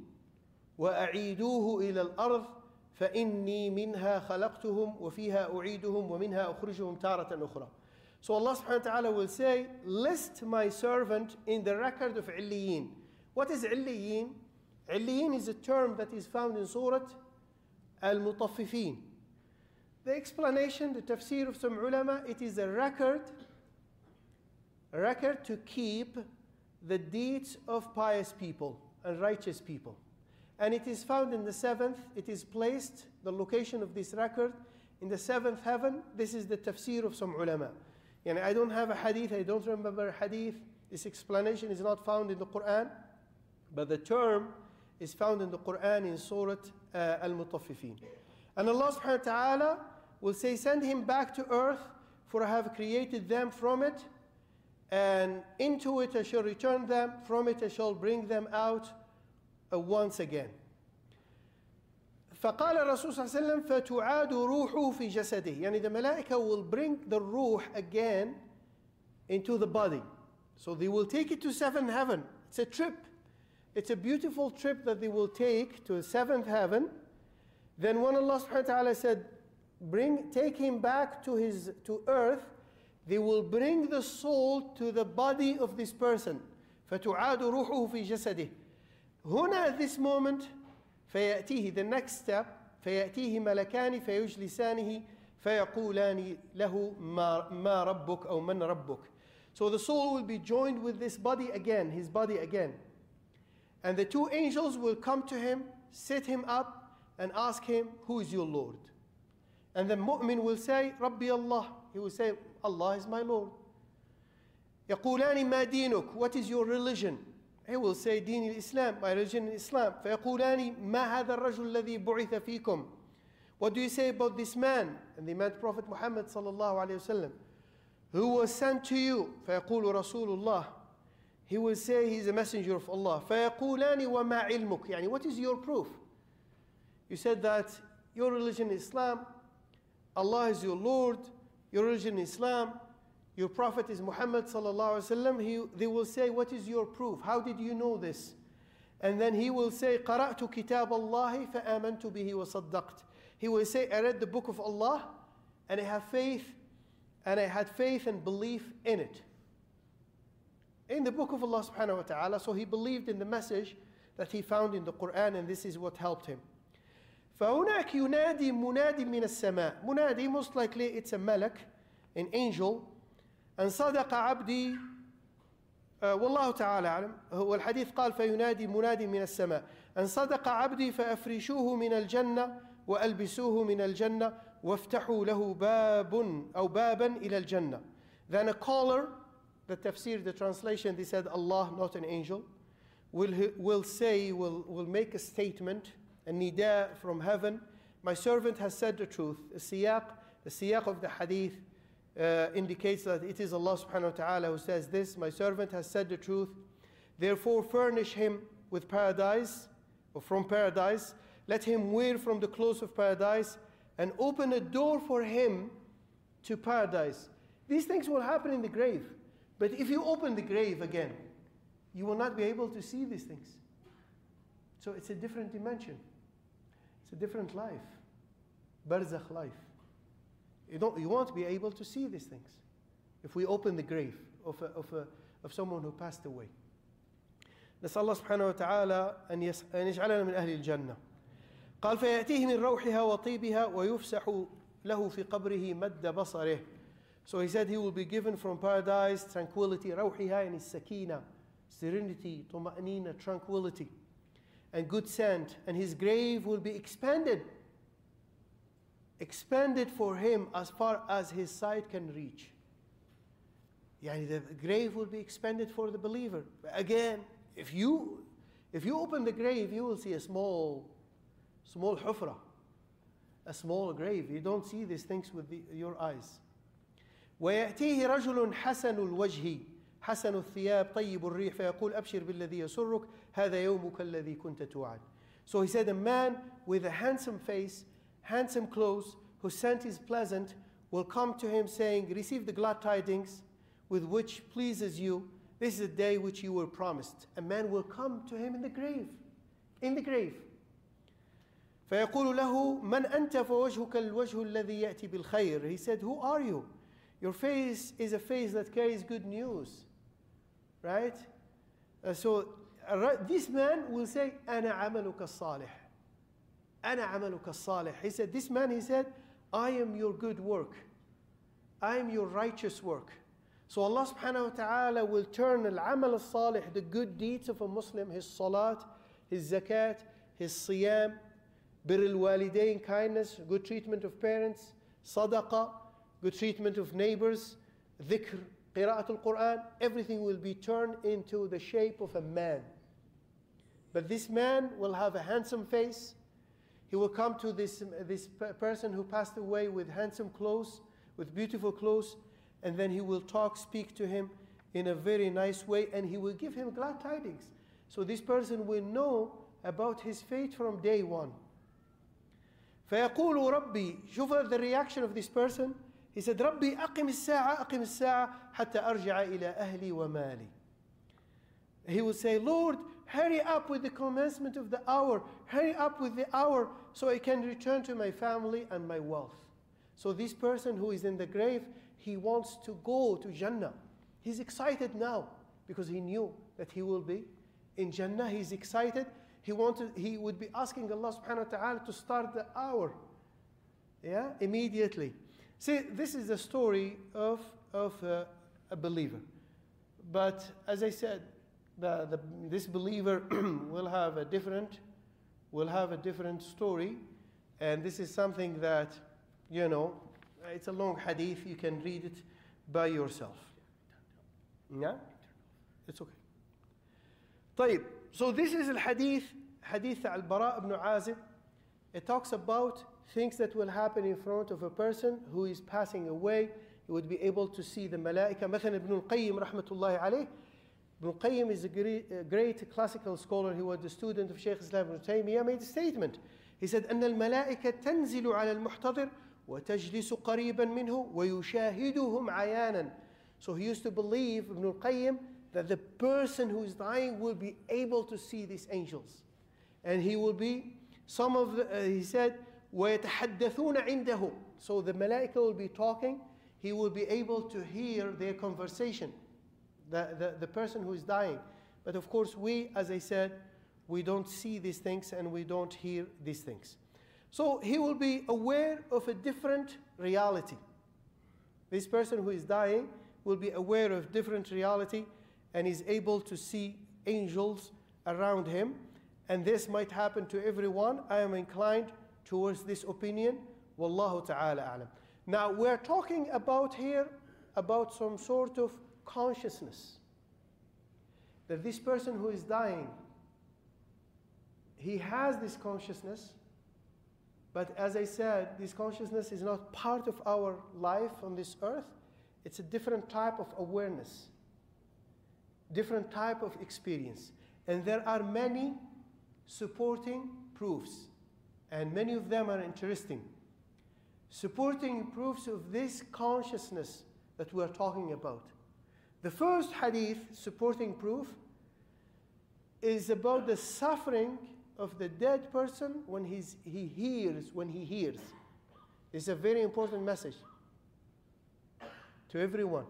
وأعيدوه إلى الأرض فإني منها خلقتهم وفيها أعيدهم ومنها أخرجهم تارة أخرى. So Allah subhanahu wa ta'ala will say, list my servant in the record of عليين. What is عليين? عليين is a term that is found in Surah Al-Mutaffifin. The explanation, the tafsir of some ulama, it is a record, a record to keep the deeds of pious people and righteous people. And it is found in the seventh, it is placed, the location of this record, in the seventh heaven. This is the tafsir of some ulama. Yani I don't have a hadith, I don't remember a hadith. This explanation is not found in the Quran, but the term is found in the Quran in Surah uh, Al-Mutaffifin. And Allah subhanahu wa ta'ala will say, send him back to earth, for I have created them from it, and into it I shall return them, from it I shall bring them out uh, once again. فقال الرسول صلى الله عليه وسلم فتعاد روحه في جسده. يعني the malaika will bring the ruh again into the body. So they will take it to seventh heaven. It's a trip. It's a beautiful trip that they will take to the seventh heaven. Then when Allah subhanahu wa ta'ala said, bring, take him back to his to earth, they will bring the soul to the body of this person. فَتُعَادُ رُوحُهُ فِي جَسَدِهِ. هنا at this moment, فيأتيه, the next step, فيأتيه ملكان فيجلسانه فيقولان له ما, ما ربك أو من ربك. So the soul will be joined with this body again, his body again. And the two angels will come to him, sit him up, and ask him, who is your Lord? And the mu'min will say, Rabbi Allah. He will say, Allah is my Lord. يقولان ما دينك? What is your religion? He will say, دين الإسلام, my religion is Islam. فيقولان ما هذا الرجل الذي بعث فيكم? What do you say about this man? And they meant Prophet Muhammad sallallahu alayhi wa sallam, who was sent to you. فيقول رسول الله. He will say he's a messenger of Allah. فيقولان وما علمك? يعني what is your proof? You said that your religion is Islam, Allah is your Lord, your religion is Islam, your Prophet is Muhammad sallallahu alaihi wasallam. He, they will say, what is your proof? How did you know this? And then he will say, قرأت كتاب الله فآمنت به وصدقت. He will say, I read the book of Allah and I have faith, and I had faith and belief in it. In the book of Allah subhanahu wa ta'ala, so he believed in the message that he found in the Quran, and this is what helped him. فهناك ينادي منادي من السماء. منادي, most likely it's a malak, an angel. أن صدق عبدي والله تعالى أعلم. هو الحديث قال فينادي منادي من السماء أن صدق عبدي فأفرشوه من الجنة وألبسوه من الجنة وافتحوا له باب أو بابا إلى الجنة. Then a caller, the tafsir, the translation, they said Allah, not an angel, will, will say, will, will make a statement, a nida from heaven. My servant has said the truth. The siyaq, the siyaq of the hadith uh, indicates that it is Allah subhanahu wa ta'ala who says this. My servant has said the truth. Therefore furnish him with paradise, or from paradise. Let him wear from the clothes of paradise, and open a door for him to paradise. These things will happen in the grave. But if you open the grave again, you will not be able to see these things. So it's a different dimension. It's a different life. Barzakh life. You, don't, you won't be able to see these things if we open the grave of, a, of, a, of someone who passed away. نسأل الله سبحانه وتعالى أن يجعلنا من أهل الجنة. قال فيأتيه من روحها وطيبها ويفسح له في قبره مد بصره. So he said he will be given from paradise tranquility, روحها and sakina, serenity, طمأنينة, tranquility, and good scent, and his grave will be expanded, expanded for him as far as his sight can reach. Yani the grave will be expanded for the believer. Again, if you if you open the grave, you will see a small, small hufra, a small grave. You don't see these things with the, your eyes. ويأتيه رجل حسن الوجه حسن الثياب طيب الريح فيقول أبشر بالذي يسرك هذا يومك الذي كنت توعد. So he said, a man with a handsome face, handsome clothes, whose scent is pleasant, will come to him saying, receive the glad tidings with which pleases you. This is the day which you were promised. A man will come to him in the grave, in the grave. فيقول له من أنت فوجهك الوجه الذي يأتي بالخير. He said, who are you? Your face is a face that carries good news, right? Uh, so uh, this man will say, أنا عملك الصالح. أنا عملك الصالح. He said, this man, he said, I am your good work. I am your righteous work. So Allah subhanahu wa ta'ala will turn al-amal al-salih, the good deeds of a Muslim, his salat, his zakat, his siyam, bir al-walidain, kindness, good treatment of parents, sadaqah, good treatment of neighbors, dhikr, qira'at al-Quran, everything will be turned into the shape of a man. But this man will have a handsome face. He will come to this, this person who passed away with handsome clothes, with beautiful clothes, and then he will talk, speak to him in a very nice way, and he will give him glad tidings. So this person will know about his fate from day one. فيقول ربي, شوف the reaction of this person. He said, ربي أقم الساعة أقم الساعة حتى أرجع إلى أهلي ومالي. He will say, Lord, hurry up with the commencement of the hour. Hurry up with the hour so I can return to my family and my wealth. So this person who is in the grave, he wants to go to Jannah. He's excited now because he knew that he will be in Jannah. He's excited. He wanted, he would be asking Allah subhanahu wa ta'ala to start the hour. Yeah, immediately. See, this is the story of, of uh, a believer. But as I said, the, the, this believer will have a different, will have a different story. And this is something that, you know, it's a long hadith. You can read it by yourself. Yeah? It's okay. طيب. So this is the hadith, hadith al-Bara ibn Azib. It talks about things that will happen in front of a person who is passing away. He would be able to see the malaika. مثلا Ibn al-Qayyim rahmatullahi alayh. Ibn al-Qayyim is a great, a great classical scholar. He was the student of Shaykh Islam ibn Taymiyyah. Made a statement. He said, أن الملائكة تنزل على المحتضر وتجلس قريبا منه ويشاهدهم عيانا. So he used to believe, Ibn al-Qayyim, that the person who is dying will be able to see these angels. And he will be, some of the, uh, he said, وَيَتَحَدَّثُونَ عِنْدَهُ. So the malaika will be talking, he will be able to hear their conversation, the, the, the person who is dying. But of course we, as I said, we don't see these things and we don't hear these things. So he will be aware of a different reality. This person who is dying will be aware of different reality and is able to see angels around him. And this might happen to everyone. I am inclined towards this opinion. Wallahu ta'ala a'lam. Now we're talking about here about some sort of consciousness. That this person who is dying, he has this consciousness. But as I said, this consciousness is not part of our life on this earth. It's a different type of awareness. Different type of experience. And there are many supporting proofs. And many of them are interesting. Supporting proofs of this consciousness that we are talking about. The first hadith supporting proof is about the suffering of the dead person when he's, he hears, when he hears. It's a very important message to everyone.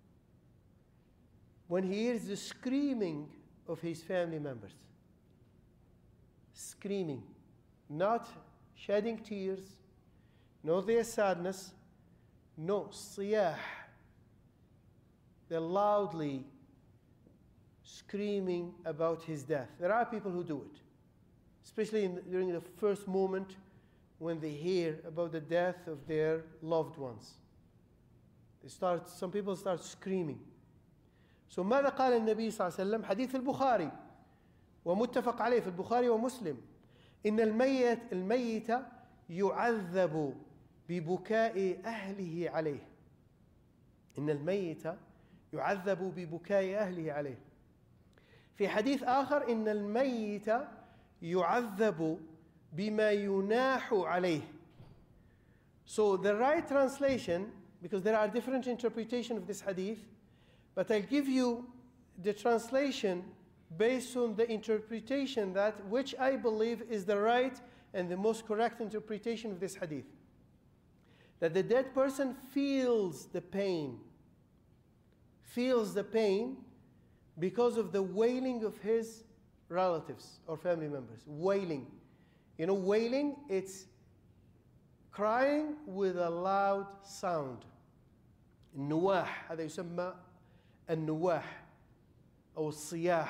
When he hears the screaming of his family members. Screaming. Not shedding tears, not their sadness, no, siyah. They're loudly screaming about his death. There are people who do it, especially in, during the first moment when they hear about the death of their loved ones. They start, some people start screaming. So ماذا قال النبي صلى الله عليه وسلم؟ حديث البخاري ومتفق عليه في البخاري ومسلم إن الميت الميت يعذب ببكاء أهله عليه. إن الميت يعذب ببكاء أهله عليه. في حديث آخر إن الميت يعذب بما يناح عليه. So the right translation, because there are different interpretations of this hadith, but I'll give you the translation based on the interpretation that which I believe is the right and the most correct interpretation of this hadith. That the dead person feels the pain, feels the pain because of the wailing of his relatives or family members. Wailing. You know, wailing, it's crying with a loud sound. النواح هذا يسمى النواح أو الصياح.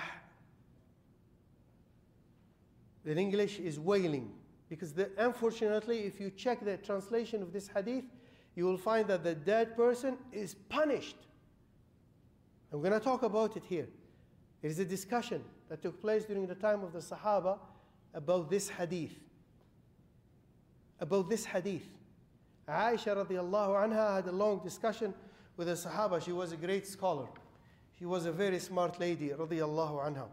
In English is wailing, because the, unfortunately, if you check the translation of this hadith, you will find that the dead person is punished. I'm going to talk about it here. There is a discussion that took place during the time of the Sahaba about this hadith. About this hadith. Aisha radiallahu anha had a long discussion with the Sahaba. She was a great scholar. She was a very smart lady radiallahu anha.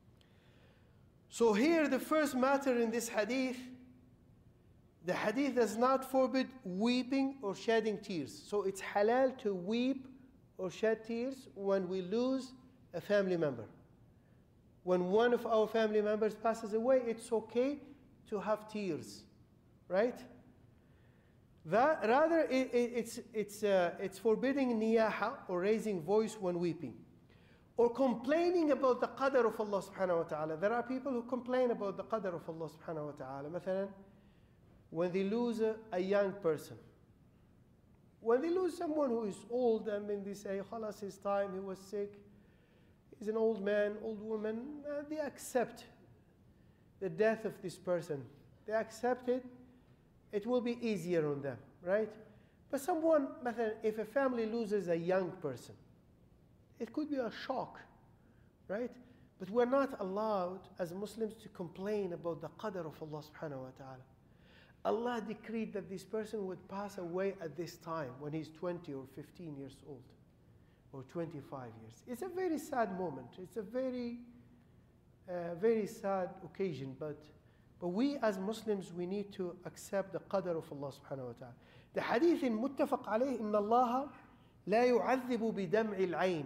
So here the first matter in this hadith, the hadith does not forbid weeping or shedding tears. So it's halal to weep or shed tears when we lose a family member. When one of our family members passes away, it's okay to have tears, right? That, rather, it, it, it's, it's, uh, it's forbidding niyaha, or raising voice when weeping, or complaining about the qadr of Allah subhanahu wa ta'ala. There are people who complain about the qadr of Allah subhanahu wa ta'ala. مثلا, when they lose a, a young person. When they lose someone who is old, I mean, they say, khalas, his time, he was sick. He's an old man, old woman. Uh, they accept the death of this person. They accept it. It will be easier on them, right? But someone, if a family loses a young person, it could be a shock, right? But we're not allowed as Muslims to complain about the qadr of Allah subhanahu wa ta'ala. Allah decreed that this person would pass away at this time when he's twenty or fifteen years old, or twenty-five years. It's a very sad moment. It's a very, uh, very sad occasion, but But we as Muslims, we need to accept the qadr of Allah subhanahu wa ta'ala. The hadith in muttafaq alayh, إن الله لا يعذب بدمع العين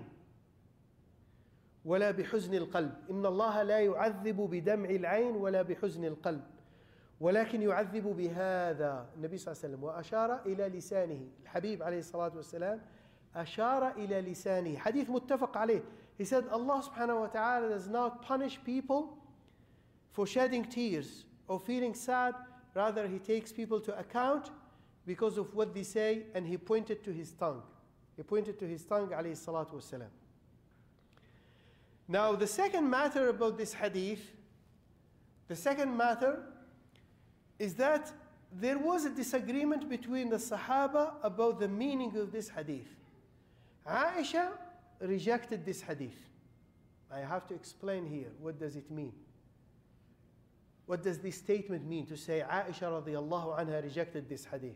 ولا بحزن القلب. إن الله لا يعذب بدمع العين ولا بحزن القلب ولكن يعذب بهذا. النبي صلى الله عليه وسلم وأشار إلى لسانه. الحبيب عليه الصلاة والسلام أشار إلى لسانه. حديث متفق عليه. He said Allah subhanahu wa ta'ala does not punish people for shedding tears or feeling sad. Rather, he takes people to account because of what they say, and he pointed to his tongue. He pointed to his tongue, alayhi salatu wasalam. Now, the second matter about this hadith, the second matter is that there was a disagreement between the Sahaba about the meaning of this hadith. Aisha rejected this hadith. I have to explain here, what does it mean? What does this statement mean to say Aisha radiallahu anha rejected this hadith?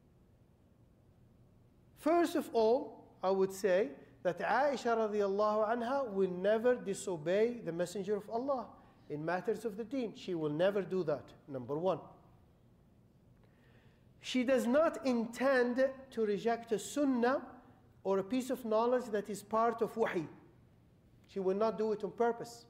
First of all, I would say that Aisha radiallahu anha will never disobey the Messenger of Allah in matters of the deen. She will never do that, number one. She does not intend to reject a sunnah or a piece of knowledge that is part of wahi. She will not do it on purpose.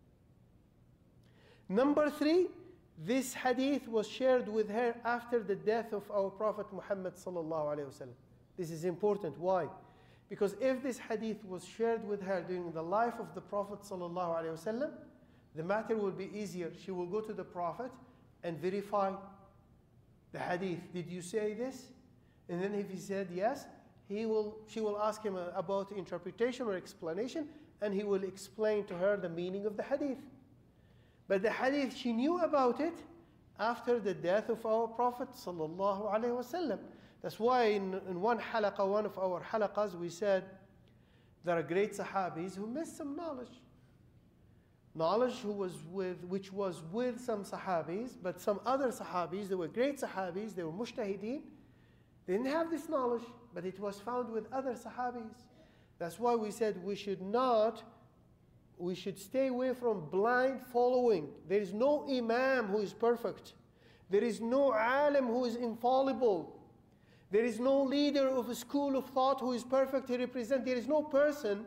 Number three, this hadith was shared with her after the death of our Prophet Muhammad sallallahu alaihi wasallam. This is important. Why? Because if this hadith was shared with her during the life of the Prophet sallallahu alaihi wasallam, the matter will be easier. She will go to the Prophet and verify the hadith. Did you say this? And then if he said yes, he will, she will ask him about interpretation or explanation, and he will explain to her the meaning of the hadith. But the hadith, she knew about it after the death of our Prophet sallallahu alaihi wasallam. That's why in, in one halaqah, one of our halaqas, we said there are great sahabis who missed some knowledge. Knowledge who was with, which was with some sahabis, but some other sahabis, they were great sahabis, they were mujtahideen, they didn't have this knowledge, but it was found with other sahabis. That's why we said we should not, we should stay away from blind following. There is no imam who is perfect. There is no alim who is infallible. There is no leader of a school of thought who is perfect to represent. There is no person,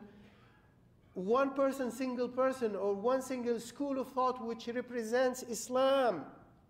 one person, single person, or one single school of thought which represents Islam.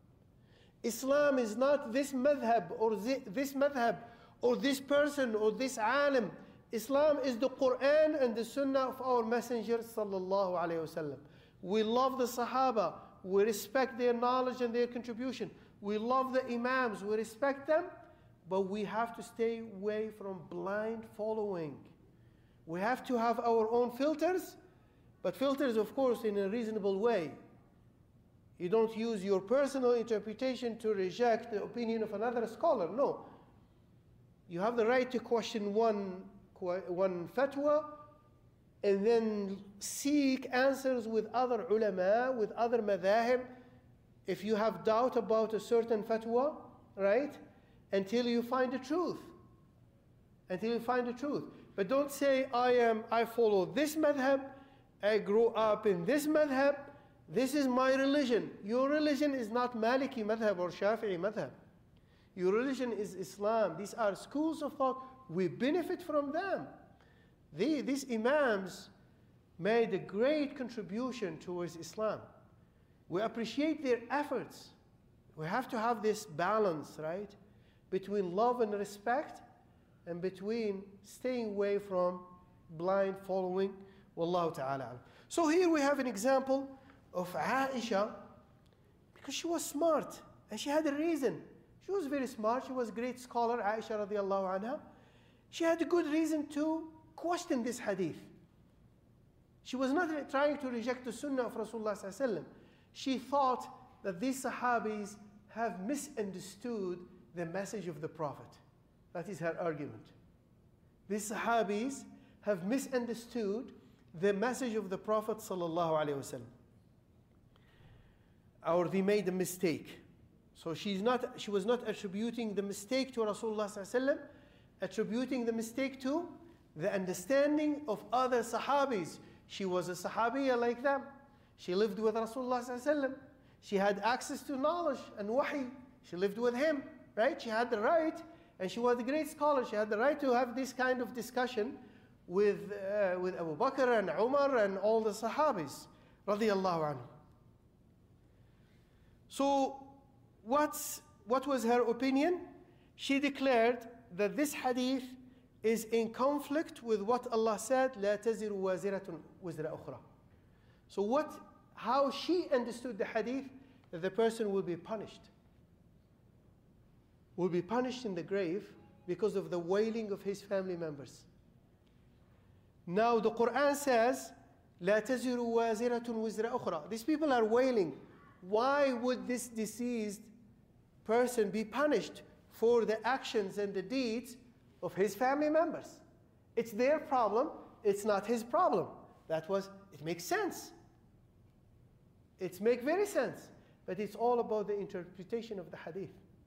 Islam is not this madhab or this madhab or this person or this alim. Islam is the Quran and the Sunnah of our Messenger sallallahu alaihi wasallam. We love the Sahaba. We respect their knowledge and their contribution. We love the Imams. We respect them. But we have to stay away from blind following. We have to have our own filters, but filters, of course, in a reasonable way. You don't use your personal interpretation to reject the opinion of another scholar. No. You have the right to question one, one fatwa and then seek answers with other ulama, with other madhahib. If you have doubt about a certain fatwa, right? Until you find the truth. Until you find the truth. But don't say, I am, I follow this madhab, I grew up in this madhab, this is my religion. Your religion is not Maliki madhab or Shafi'i madhab. Your religion is Islam. These are schools of thought. We benefit from them. They, these imams made a great contribution towards Islam. We appreciate their efforts. We have to have this balance, right? Between love and respect, and between staying away from blind following. Wallahu ta'ala. So here we have an example of Aisha, because she was smart, and she had a reason. She was very smart, she was a great scholar, Aisha radiallahu anha. She had a good reason to question this hadith. She was not trying to reject the sunnah of Rasulullah sallallahu alaihi wasallam. She thought that these sahabis have misunderstood the message of the Prophet. That is her argument. These sahabis have misunderstood the message of the Prophet sallallahu alaihi wasallam, or they made a mistake. So she's not, she was not attributing the mistake to Rasulullah sallallahu alaihi wasallam, attributing the mistake to the understanding of other sahabis. She was a sahabiya like them. She lived with Rasulullah sallallahu alaihi wasallam. She had access to knowledge and wahi. She lived with him, right? She had the right, and she was a great scholar. She had the right to have this kind of discussion with, uh, with Abu Bakr and Umar and all the sahabis, radiyallahu anhu. So what's, what was her opinion? She declared that this hadith is in conflict with what Allah said, لا تزر وازرة وزر أخرى. So what, how she understood the hadith, that the person will be punished. Will be punished in the grave because of the wailing of his family members. Now the Quran says, لا تزر وازرة وزر أخرى. These people are wailing. Why would this deceased person be punished for the actions and the deeds of his family members? It's their problem, it's not his problem. That was, it makes sense. It makes very sense. But it's all about the interpretation of the hadith.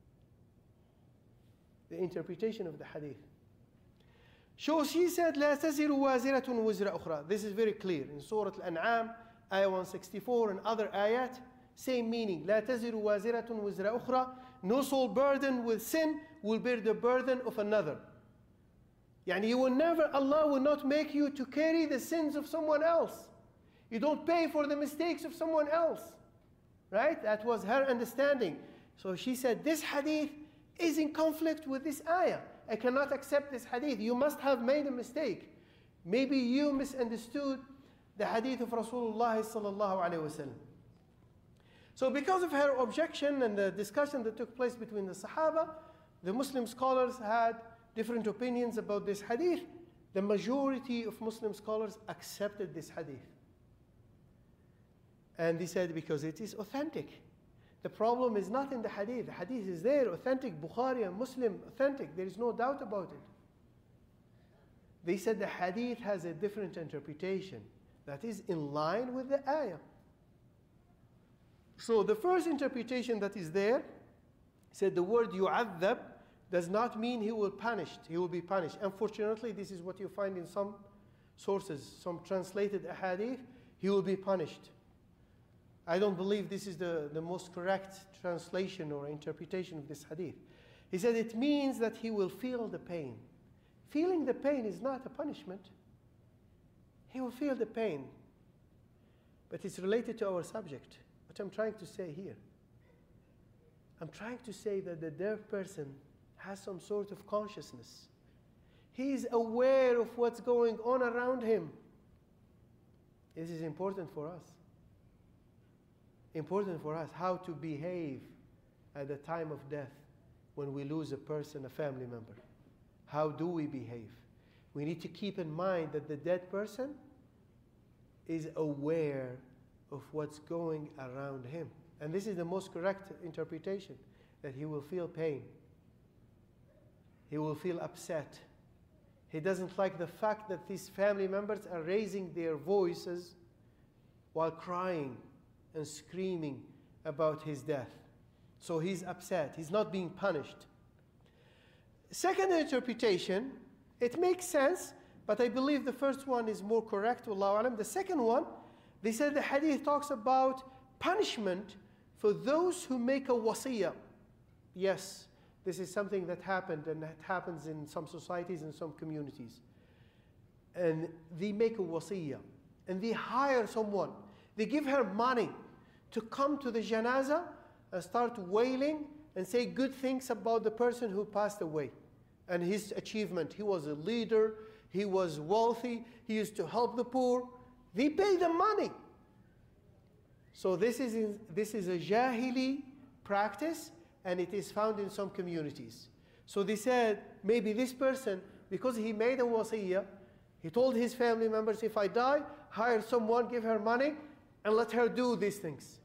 The interpretation of the hadith. So she said, لا تزر وازرة وزر أخرى. This is very clear. In Surah Al-An'am, ayah one sixty-four, and other ayat, same meaning. لا تزر وازرة وزر أخرى. No soul burdened with sin will bear the burden of another. Yani you will never, Allah will not make you to carry the sins of someone else. You don't pay for the mistakes of someone else. Right? That was her understanding. So she said, this hadith is in conflict with this ayah. I cannot accept this hadith. You must have made a mistake. Maybe you misunderstood the hadith of Rasulullah sallallahu alaihi wasallam. So because of her objection and the discussion that took place between the Sahaba, the Muslim scholars had different opinions about this hadith. The majority of Muslim scholars accepted this hadith. And they said because it is authentic. The problem is not in the hadith. The hadith is there, authentic, Bukhari and Muslim, authentic. There is no doubt about it. They said the hadith has a different interpretation that is in line with the ayah. So the first interpretation that is there said the word yu'adhab does not mean he will punished. He will be punished. Unfortunately, this is what you find in some sources, some translated hadith. He will be punished. I don't believe this is the, the most correct translation or interpretation of this hadith. He said it means that he will feel the pain. Feeling the pain is not a punishment. He will feel the pain. But it's related to our subject. What I'm trying to say here. I'm trying to say that the deaf person has some sort of consciousness. He is aware of what's going on around him. This is important for us. Important for us how to behave at the time of death when we lose a person, a family member. How do we behave? We need to keep in mind that the dead person is aware of what's going around him. And this is the most correct interpretation, that he will feel pain. He will feel upset. He doesn't like the fact that these family members are raising their voices while crying and screaming about his death. So he's upset. He's not being punished. Second interpretation, it makes sense, but I believe the first one is more correct, Wallahu alam. The second one, they said the hadith talks about punishment for those who make a wasiyah. Yes, this is something that happened, and it happens in some societies and some communities. And they make a wasiyah, and they hire someone. They give her money to come to the janazah and start wailing and say good things about the person who passed away and his achievement. He was a leader, he was wealthy, he used to help the poor. They pay them money. So this is, in, this is a jahili practice, and it is found in some communities. So they said, maybe this person, because he made a wasiyah, he told his family members, if I die, hire someone, give her money, and let her do these things.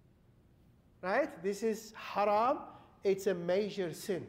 Right? This is haram. It's a major sin.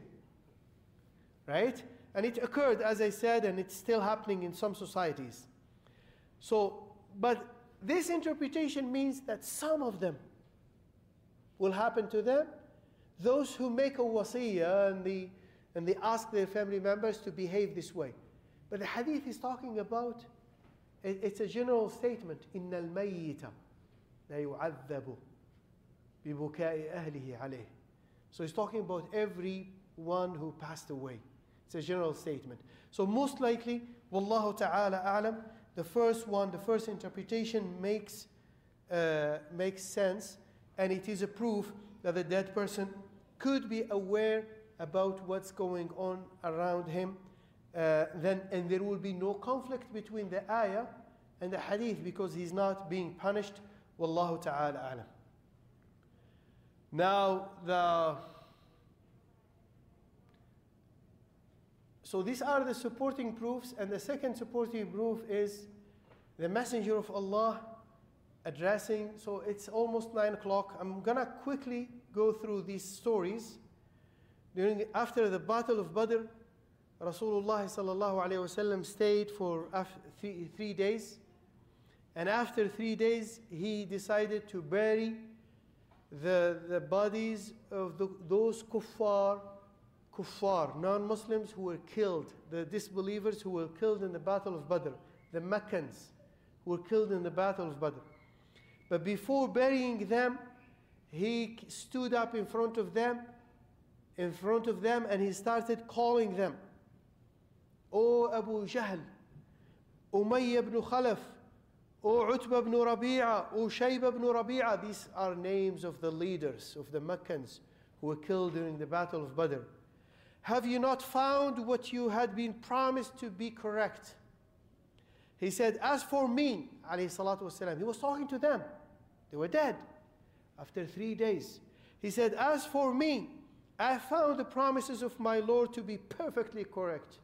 Right? And it occurred, as I said, and it's still happening in some societies. So, but this interpretation means that some of them will happen to them. Those who make a wasiyah and they, and they ask their family members to behave this way. But the hadith is talking about, it, it's a general statement. إِنَّ الْمَيِّتَ لَا يُعَذَّبُ بِبُكَاءِ أَهْلِهِ عَلَيْهِ. So he's talking about everyone who passed away. It's a general statement. So most likely, Wallahu ta'ala a'lam, the first one, the first interpretation makes, uh, makes sense, and it is a proof that the dead person could be aware about what's going on around him. Uh, then, and there will be no conflict between the ayah and the hadith because he's not being punished. Wallahu ta'ala a'lam. Now, the so these are the supporting proofs, and the second supporting proof is the Messenger of Allah addressing. So it's almost nine o'clock. I'm gonna quickly go through these stories. During after the Battle of Badr, Rasulullah sallallahu alaihi wasallam stayed for three, three days, and after three days he decided to bury the the bodies of the, those kuffar, kuffar, non-Muslims who were killed, the disbelievers who were killed in the Battle of Badr, the Meccans who were killed in the Battle of Badr. But before burying them, he stood up in front of them, in front of them, and he started calling them. O Abu Jahl, Umayya ibn Khalaf, O Utbah ibn Rabi'a, O Shayba ibn Rabi'a. These are names of the leaders of the Meccans who were killed during the Battle of Badr. Have you not found what you had been promised to be correct? He said, as for me, alayhi salatu wasalam, he was talking to them. They were dead after three days. He said, as for me, I found the promises of my Lord to be perfectly correct.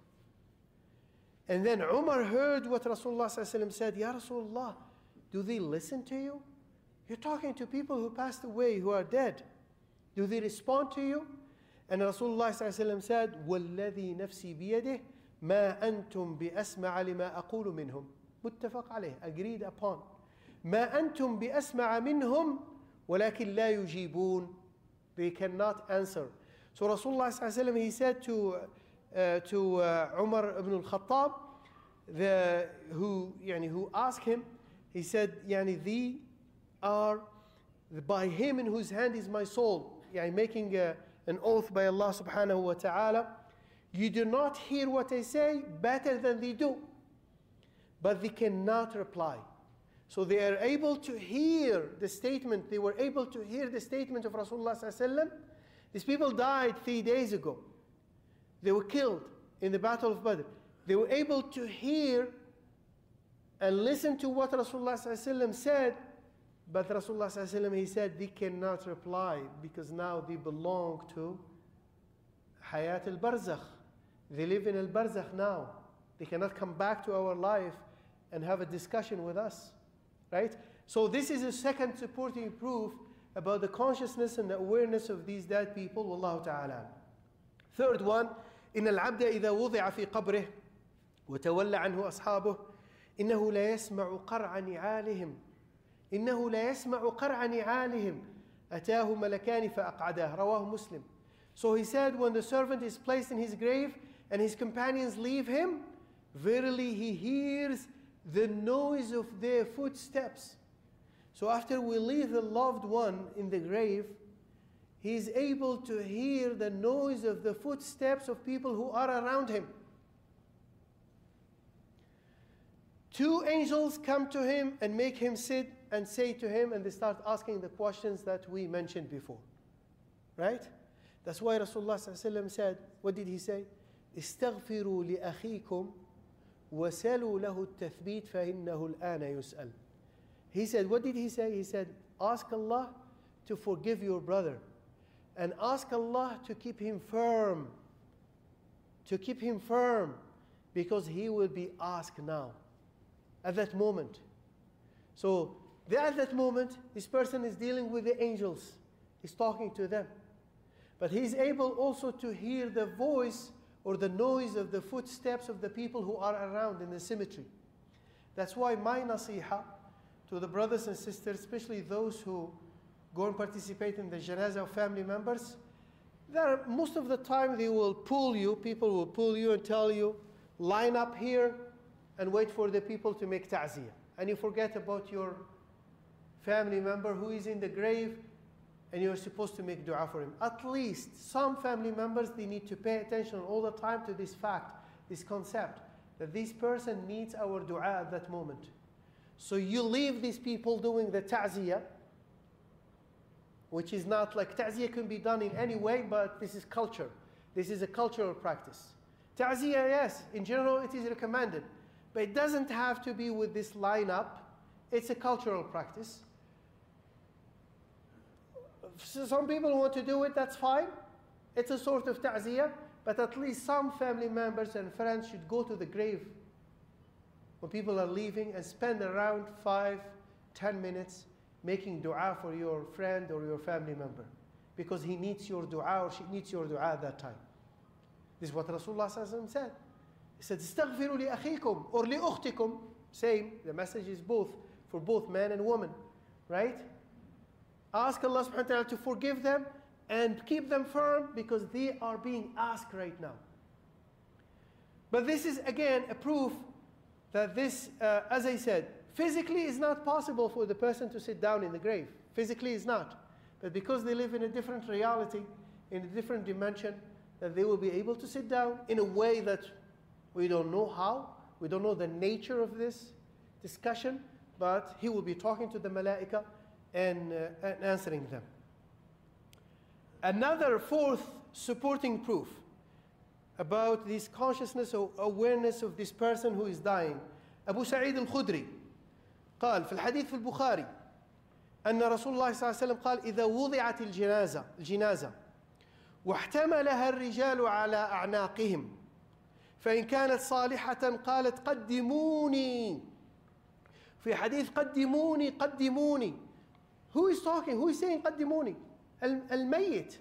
And then Umar heard what Rasulullah said. Ya Rasulullah, do they listen to you? You're talking to people who passed away, who are dead. Do they respond to you? And Rasulullah said, وَالَّذِي نَفْسِي بِيَدِهِ مَا أَنْتُمْ بِأَسْمَعَ لِمَا أَقُولُ مِنْهُمْ. متفق عليه, agreed upon. مَا أَنْتُمْ بِأَسْمَعَ مِنْهُمْ وَلَكِنْ لَا يُجِيبُونَ. They cannot answer. So Rasulullah he said to uh, to uh, Umar ibn al-Khattab, the, who, yani, who asked him, he said, yani, they are by him in whose hand is my soul, yani, making a, an oath by Allah subhanahu wa ta'ala. You do not hear what I say better than they do, but they cannot reply. So they are able to hear the statement, they were able to hear the statement of Rasulullah sallallahu alaihi wasallam. These people died three days ago. They were killed in the Battle of Badr. They were able to hear and listen to what Rasulullah sallallahu alaihi wasallam said, but Rasulullah sallallahu alaihi wasallam, he said they cannot reply because now they belong to Hayat al-Barzakh. They live in al-Barzakh now. They cannot come back to our life and have a discussion with us. Right? So this is a second supporting proof about the consciousness and the awareness of these dead people. Wallahu ta'ala. Third one, إن العبد إذا وضع في قبره وتولى عنه أصحابه إنه لا يسمع قرع نعالهم إنه لا يسمع قرع نعالهم أتاه ملكان فأقعداه. رواه Muslim. So he said, when the servant is placed in his grave and his companions leave him, verily he hears the noise of their footsteps. So after we leave the loved one in the grave, he is able to hear the noise of the footsteps of people who are around him. Two angels come to him and make him sit and say to him, and they start asking the questions that we mentioned before. Right? That's why Rasulullah sallallahu alaihi wasallam said, what did he say? استغفروا لأخيكم وسلوا له التثبيت فإنه الآن يسأل. He said, what did he say? He said, ask Allah to forgive your brother and ask Allah to keep him firm, to keep him firm, because he will be asked now, at that moment. So at that moment, this person is dealing with the angels. He's talking to them. But he's able also to hear the voice or the noise of the footsteps of the people who are around in the cemetery. That's why my nasiha to the brothers and sisters, especially those who go and participate in the janazah of family members, there, most of the time they will pull you, people will pull you and tell you, line up here and wait for the people to make ta'ziyah. And you forget about your family member who is in the grave and you're supposed to make dua for him. At least some family members, they need to pay attention all the time to this fact, this concept, that this person needs our dua at that moment. So you leave these people doing the ta'ziyah, which is not like, ta'ziyah can be done in any way, but this is culture. This is a cultural practice. Ta'ziyah, yes, in general it is recommended, but it doesn't have to be with this lineup. It's a cultural practice. So some people want to do it, that's fine. It's a sort of ta'ziyah, but at least some family members and friends should go to the grave when people are leaving and spend around five, ten minutes making dua for your friend or your family member, because he needs your dua or she needs your dua at that time. This is what Rasulullah sallallahu alaihi wasallam said. He said, استغفروا لأخيكم or لأختكم. Same, the message is both, for both man and woman, right? Ask Allah subhanahu wa ta'ala to forgive them and keep them firm, because they are being asked right now. But this is again a proof that this, uh, as I said, physically is not possible for the person to sit down in the grave. Physically is not. But because they live in a different reality, in a different dimension, that they will be able to sit down in a way that We don't know how. We don't know the nature of this discussion, but he will be talking to the malaika and, uh, and answering them. Another fourth supporting proof about this consciousness or awareness of this person who is dying. Abu Sa'id al-Khudri قال في الحديث في البخاري أن رسول الله صلى الله عليه وسلم قال إذا وضعت الجنازة الجنازة واحتملها الرجال على أعناقهم فإن كانت صالحة قالت قدموني. في حديث قدموني قدموني. Who is talking? Who is saying قدموني? الميت.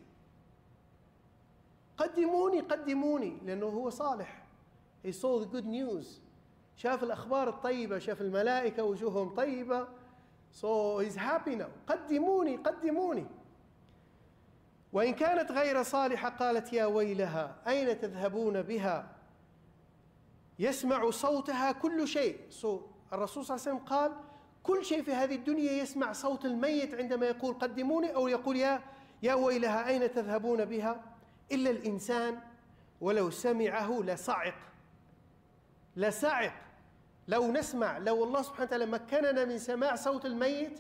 قدموني قدموني لأنه هو صالح. He saw the good news. شاف الأخبار الطيبة، شاف الملائكة وجوههم طيبة. So he's happy now. قدموني قدموني. وإن كانت غير صالحة قالت يا ويلها أين تذهبون بها يسمع صوتها كل شيء. So الرسول صلى الله عليه وسلم قال كل شيء في هذه الدنيا يسمع صوت الميت عندما يقول قدموني أو يقول يا يا ويلها أين تذهبون بها إلا الإنسان ولو سمعه لصعق لصعق. لو نسمع لو الله سبحانه وتعالى مكننا من سماع صوت الميت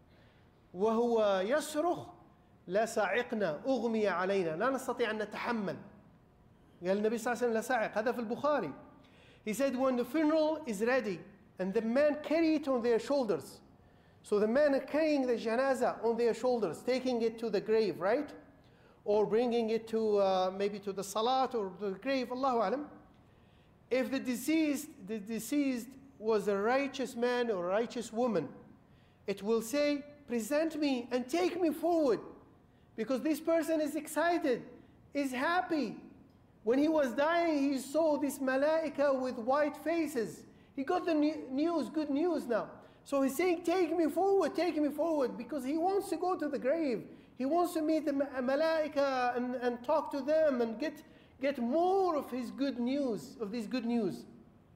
وهو يصرخ لصعقنا أغمي علينا لا نستطيع أن نتحمل. قال النبي صلى الله عليه وسلم لصعق. هذا في البخاري. He said when the funeral is ready and the men carry it on their shoulders. So the men are carrying the janaza on their shoulders, taking it to the grave, right? Or bringing it to uh, maybe to the salat or the grave, Allahu alam. If the deceased, the deceased was a righteous man or a righteous woman, it will say, present me and take me forward. Because this person is excited, is happy. When he was dying, he saw this malaika with white faces. He got the news, good news now. So he's saying, take me forward, take me forward, because he wants to go to the grave. He wants to meet the malaika and, and talk to them and get, get more of his good news, of this good news.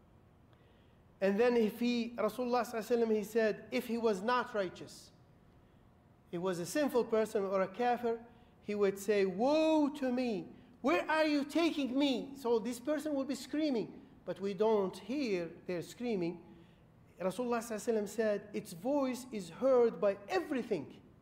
And then if he, Rasulullah sallallahu alaihi wasallam, he said, if he was not righteous, he was a sinful person or a kafir, he would say, woe to me, where are you taking me? So this person will be screaming, but we don't hear their screaming. Rasulullah sallallahu alaihi wasallam said, its voice is heard by everything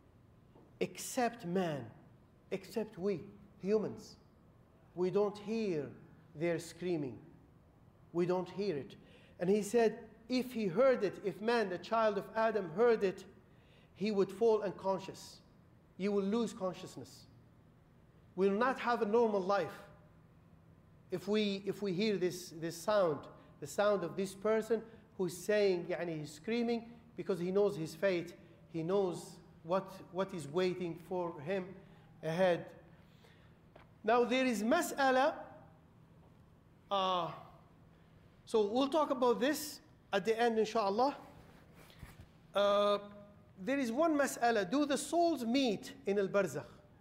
except man, except we, humans. We don't hear their screaming. We don't hear it. And he said, if he heard it, if man, the child of Adam, heard it, he would fall unconscious. You will lose consciousness. We will not have a normal life if we, if we hear this, this sound, the sound of this person who's saying, yani he's screaming because he knows his fate. He knows what, what is waiting for him ahead. Now there is mas'ala. Uh, so we'll talk about this at the end, inshallah. Uh, there is one mas'ala. Do the souls meet in al-barzakh?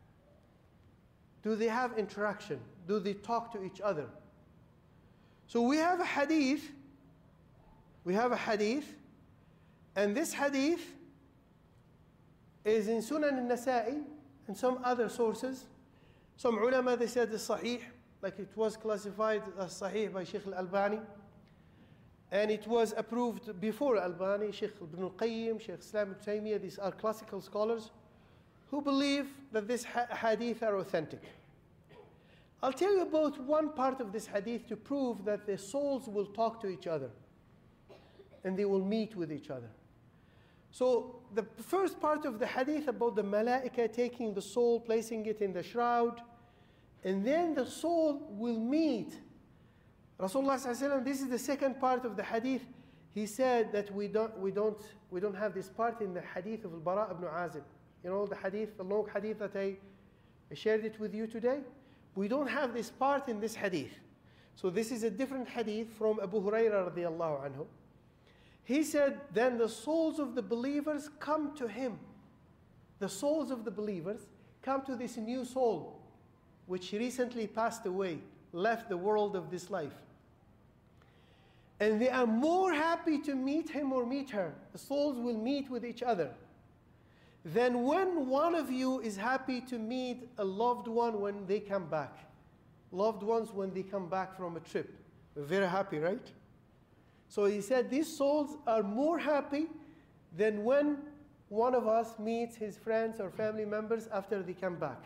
Do they have interaction? Do they talk to each other? So we have a hadith. We have a hadith. And this hadith is in Sunan al-Nasa'i and some other sources. Some ulama, they said it's sahih, like it was classified as sahih by Sheikh al-Albani. And it was approved before al-Albani, Sheikh Ibn al-Qayyim, Sheikh Islam ibn Taymiyyah. These are classical scholars who believe that this ha hadith are authentic. I'll tell you about one part of this hadith to prove that the souls will talk to each other and they will meet with each other. So the first part of the hadith about the malaika taking the soul, placing it in the shroud, and then the soul will meet. Rasulullah sallallahu alaihi wasallam, this is the second part of the hadith. He said that we don't, we don't, we don't have this part in the hadith of al-Bara ibn Azib. You know the hadith, the long hadith that I, I shared it with you today? We don't have this part in this hadith. So this is a different hadith from Abu Hurairah radiallahu anhu. He said, then the souls of the believers come to him. The souls of the believers come to this new soul, which recently passed away, left the world of this life. And they are more happy to meet him or meet her. The souls will meet with each other. Then when one of you is happy to meet a loved one when they come back. Loved ones when they come back from a trip. Very happy, right? So he said these souls are more happy than when one of us meets his friends or family members after they come back.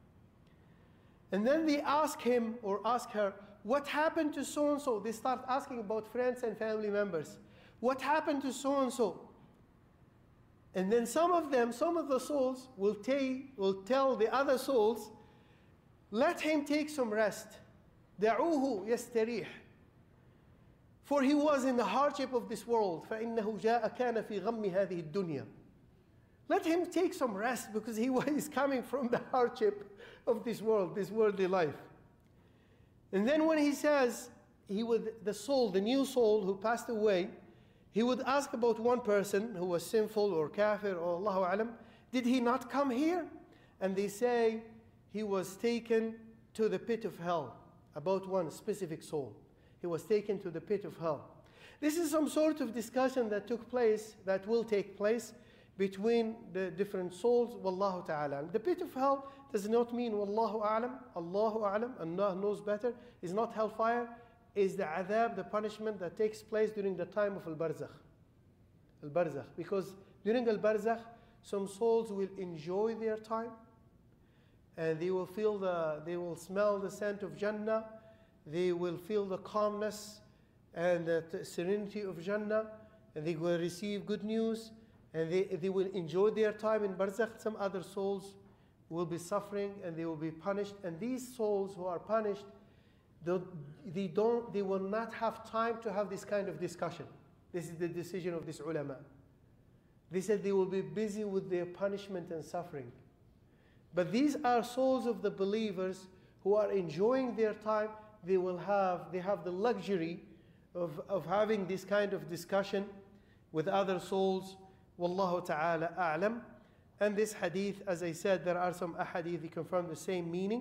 And then they ask him or ask her, what happened to so-and-so? They start asking about friends and family members. What happened to so-and-so? And then some of them, some of the souls will, take, will tell the other souls, let him take some rest. دعوه يستريح. For he was in the hardship of this world. فإنه جاء كان في غم هذه الدنيا. Let him take some rest because he is coming from the hardship of this world, this worldly life. And then when he says, he would, the soul, the new soul who passed away, he would ask about one person who was sinful or kafir or Allahu Alam, did he not come here? And they say he was taken to the pit of hell, about one specific soul. He was taken to the pit of hell. This is some sort of discussion that took place, that will take place between the different souls, Wallahu ta'ala. The pit of hell does not mean Wallahu a'lam, Allahu a'lam, Allah knows better. Is not hellfire, is the adhab, the punishment that takes place during the time of al-barzakh. Al-barzakh, because during al-barzakh, some souls will enjoy their time, and they will feel the, they will smell the scent of Jannah, they will feel the calmness and the serenity of Jannah, and they will receive good news, and they, they will enjoy their time in barzakh. Some other souls will be suffering and they will be punished. And these souls who are punished, they, they, don't, they will not have time to have this kind of discussion. This is the decision of this ulama. They said they will be busy with their punishment and suffering. But these are souls of the believers who are enjoying their time. They will have, they have the luxury of, of having this kind of discussion with other souls. Wallahu ta'ala a'lam. And this hadith, as I said, there are some ahadith that confirm the same meaning.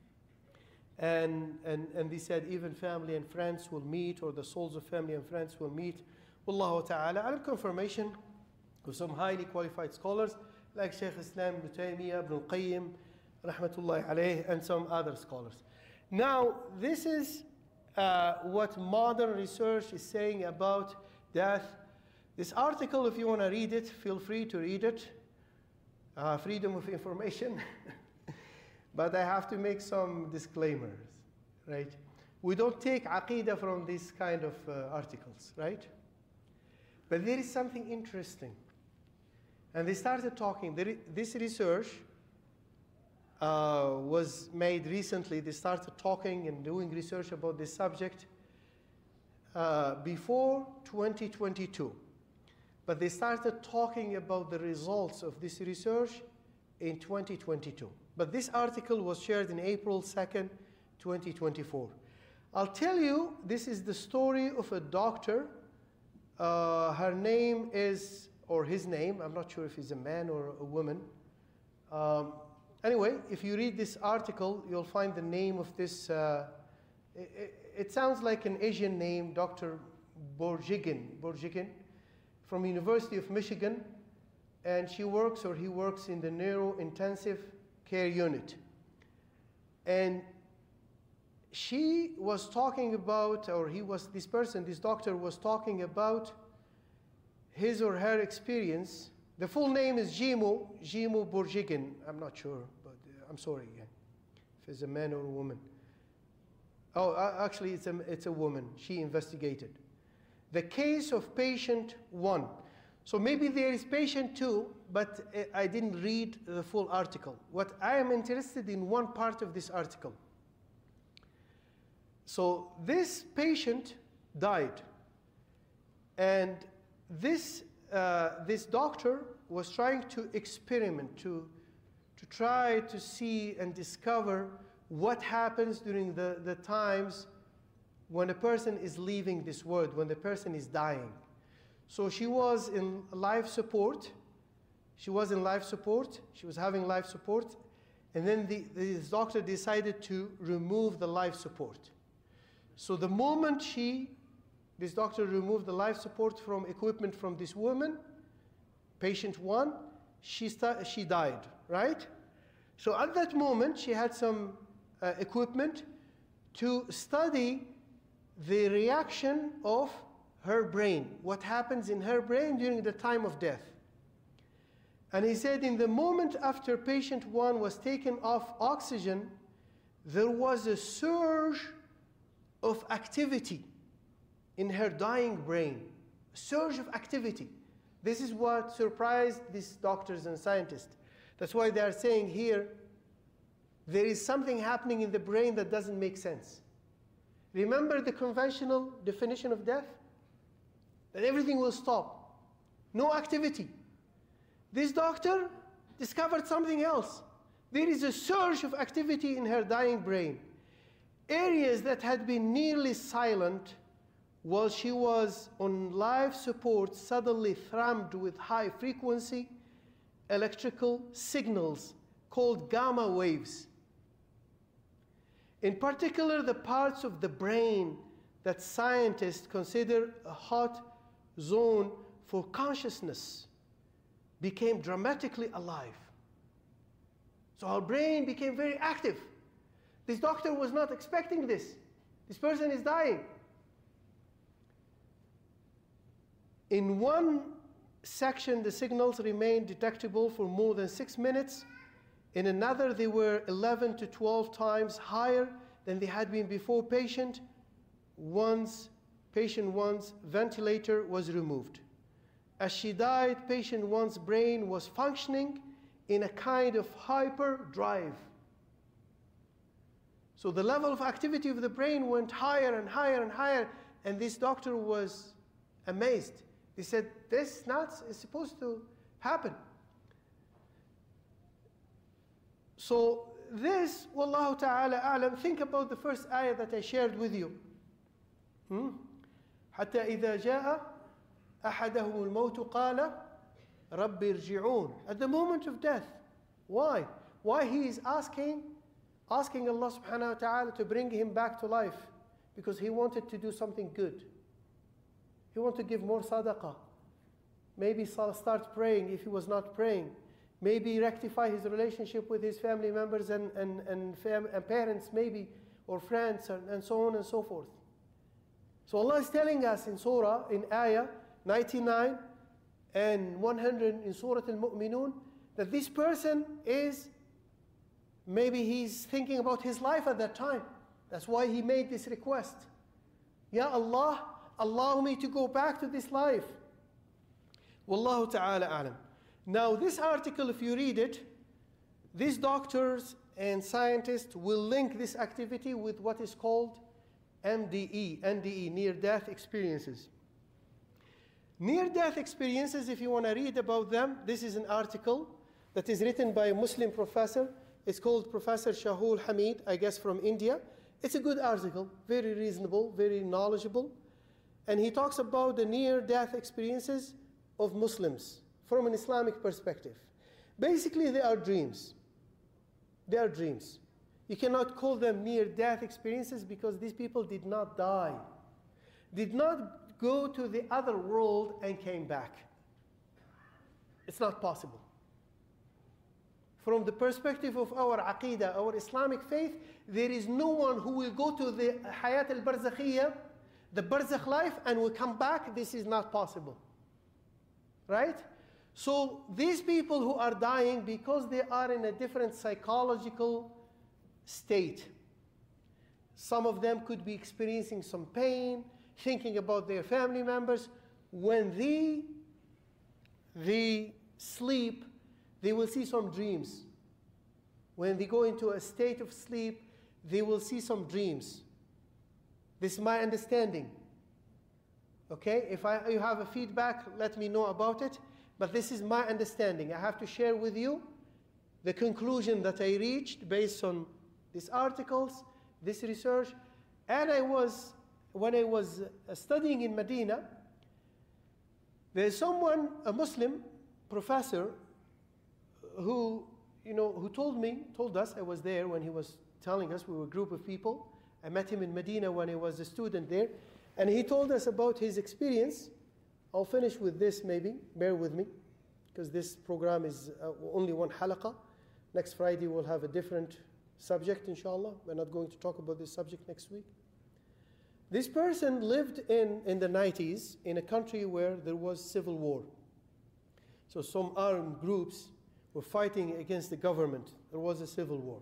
And, and, and they said even family and friends will meet, or the souls of family and friends will meet. Wallahu ta'ala a'lam. Confirmation of some highly qualified scholars like Shaykh Islam Ibn Taymiyyah, Ibn al-Qayyim, rahmatullahi alayh, and some other scholars. Now, this is uh, what modern research is saying about death. This article, if you want to read it, feel free to read it. Uh, freedom of information. But I have to make some disclaimers, right? We don't take aqidah from these kind of uh, articles, right? But there is something interesting. And they started talking. This research uh, was made recently. They started talking and doing research about this subject uh, before twenty twenty-two. But they started talking about the results of this research in twenty twenty-two. But this article was shared in April second, twenty twenty-four. I'll tell you, this is the story of a doctor. Uh, her name is, or his name, I'm not sure if he's a man or a woman. Um, anyway, if you read this article, you'll find the name of this, uh, it, it sounds like an Asian name, Doctor Borjigin, Borjigin, from University of Michigan, and she works, or he works, in the neuro-intensive care unit. And she was talking about, or he was, this person, this doctor was talking about his or her experience. The full name is Jimo, Jimo Borjigin. I'm not sure, but uh, I'm sorry again, if it's a man or a woman. Oh, uh, actually, it's a, it's a woman. She investigated. The case of patient one. So maybe there is patient two, but I didn't read the full article. What I am interested in, one part of this article. So this patient died, and this, uh, this doctor was trying to experiment, to, to try to see and discover what happens during the, the times when a person is leaving this world, when the person is dying. So she was in life support. She was in life support. She was having life support. And then the, this doctor decided to remove the life support. So the moment she, this doctor removed the life support from equipment from this woman, patient one, she, start, she died, right? So at that moment, she had some uh, equipment to study the reaction of her brain, what happens in her brain during the time of death. And he said in the moment after patient one was taken off oxygen, there was a surge of activity in her dying brain, a surge of activity. This is what surprised these doctors and scientists. That's why they are saying here, there is something happening in the brain that doesn't make sense. Remember the conventional definition of death? That everything will stop. No activity. This doctor discovered something else. There is a surge of activity in her dying brain. Areas that had been nearly silent while she was on life support suddenly thrummed with high frequency electrical signals called gamma waves. In particular, the parts of the brain that scientists consider a hot zone for consciousness became dramatically alive. So our brain became very active. This doctor was not expecting this. This person is dying. In one section, the signals remained detectable for more than six minutes. In another, they were eleven to twelve times higher than they had been before patient one's, patient one's ventilator was removed. As she died, patient one's brain was functioning in a kind of hyperdrive. So the level of activity of the brain went higher and higher and higher, and this doctor was amazed. He said, this not is supposed to happen. So this, Wallahu ta'ala a'lam, think about the first ayah that I shared with you. Hmm? حتى إذا جاء أحدهم الموت قال رب ارجعون. At the moment of death. Why? Why he is asking, asking Allah subhanahu wa ta'ala to bring him back to life? Because he wanted to do something good. He wanted to give more sadaqah. Maybe start praying if he was not praying. Maybe rectify his relationship with his family members and, and, and, fam and parents maybe, or friends, and, and so on and so forth. So Allah is telling us in Surah, in Ayah ninety-nine and one hundred in Surah Al-Mu'minun, that this person is, maybe he's thinking about his life at that time. That's why he made this request. Ya Allah, allow me to go back to this life. Wallahu ta'ala a'lam. Now this article, if you read it, these doctors and scientists will link this activity with what is called M D E, N D E, near-death experiences. Near-death experiences, if you want to read about them, this is an article that is written by a Muslim professor. It's called Professor Shahul Hamid, I guess from India. It's a good article, very reasonable, very knowledgeable. And he talks about the near-death experiences of Muslims from an Islamic perspective. Basically, they are dreams. They are dreams. You cannot call them near-death experiences because these people did not die, did not go to the other world and came back. It's not possible. From the perspective of our aqidah, our Islamic faith, there is no one who will go to the hayat al-barzakhiyya, the barzakh life, and will come back. This is not possible. Right? So these people who are dying because they are in a different psychological state. Some of them could be experiencing some pain, thinking about their family members. When they, they sleep, they will see some dreams. When they go into a state of sleep, they will see some dreams. This is my understanding. Okay, if I, you have a feedback, let me know about it. But this is my understanding. I have to share with you the conclusion that I reached based on these articles, this research. And I was, when I was studying in Medina, there's someone, a Muslim professor, who, you know, who told me, told us, I was there when he was telling us, we were a group of people. I met him in Medina when I was a student there. And he told us about his experience. I'll finish with this maybe, bear with me, because this program is uh, only one halaqah. Next Friday we'll have a different subject, inshallah. We're not going to talk about this subject next week. This person lived in, in the nineties in a country where there was civil war. So some armed groups were fighting against the government. There was a civil war.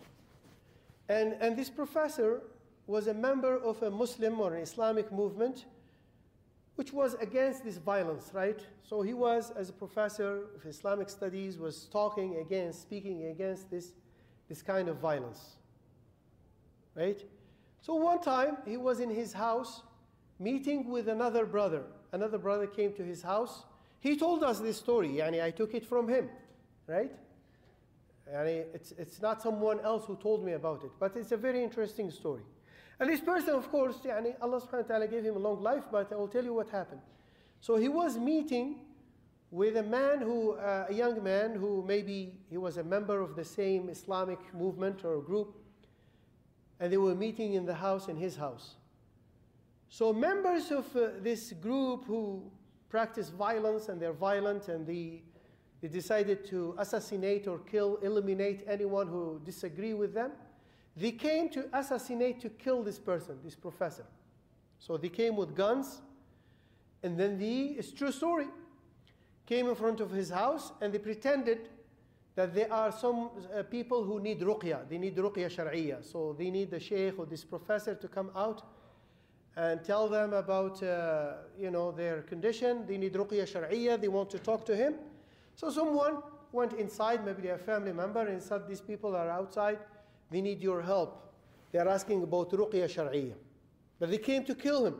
And, and this professor was a member of a Muslim or an Islamic movement which was against this violence, right? So he was, as a professor of Islamic studies, was talking against, speaking against this, this kind of violence, right? So one time he was in his house meeting with another brother. Another brother came to his house. He told us this story, yani I took it from him, right? Yani it's, it's not someone else who told me about it, but it's a very interesting story. And this person, of course, yani Allah subhanahu wa ta'ala gave him a long life, but I will tell you what happened. So he was meeting with a man who, uh, a young man who maybe he was a member of the same Islamic movement or group, and they were meeting in the house, in his house. So members of uh, this group who practice violence, and they're violent, and they, they decided to assassinate or kill, eliminate anyone who disagree with them. They came to assassinate, to kill this person, this professor. So they came with guns, and then the, it's true story, came in front of his house, and they pretended that there are some uh, people who need ruqya, they need ruqya shar'iyya. So they need the sheikh or this professor to come out and tell them about uh, you know, their condition. They need ruqya shar'iyya, they want to talk to him. So someone went inside, maybe they're a family member, and said, these people are outside, they need your help. They're asking about ruqya shar'iyya. But they came to kill him.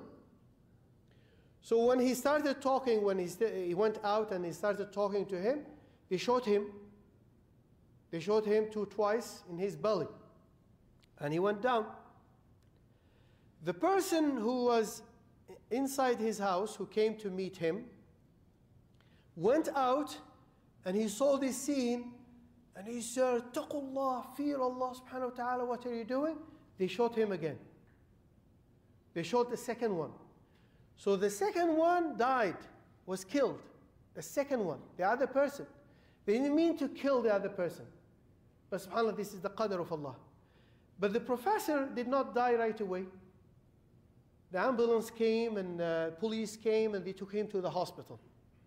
So when he started talking, when he, he went out and he started talking to him, they shot him. They shot him two twice in his belly. And he went down. The person who was inside his house, who came to meet him, went out and he saw this scene and he said, Taqullah, fear Allah subhanahu wa ta'ala, what are you doing? They shot him again. They shot the second one. So the second one died, was killed. The second one, the other person. They didn't mean to kill the other person. But subhanAllah, this is the qadr of Allah. But the professor did not die right away. The ambulance came and uh, police came and they took him to the hospital.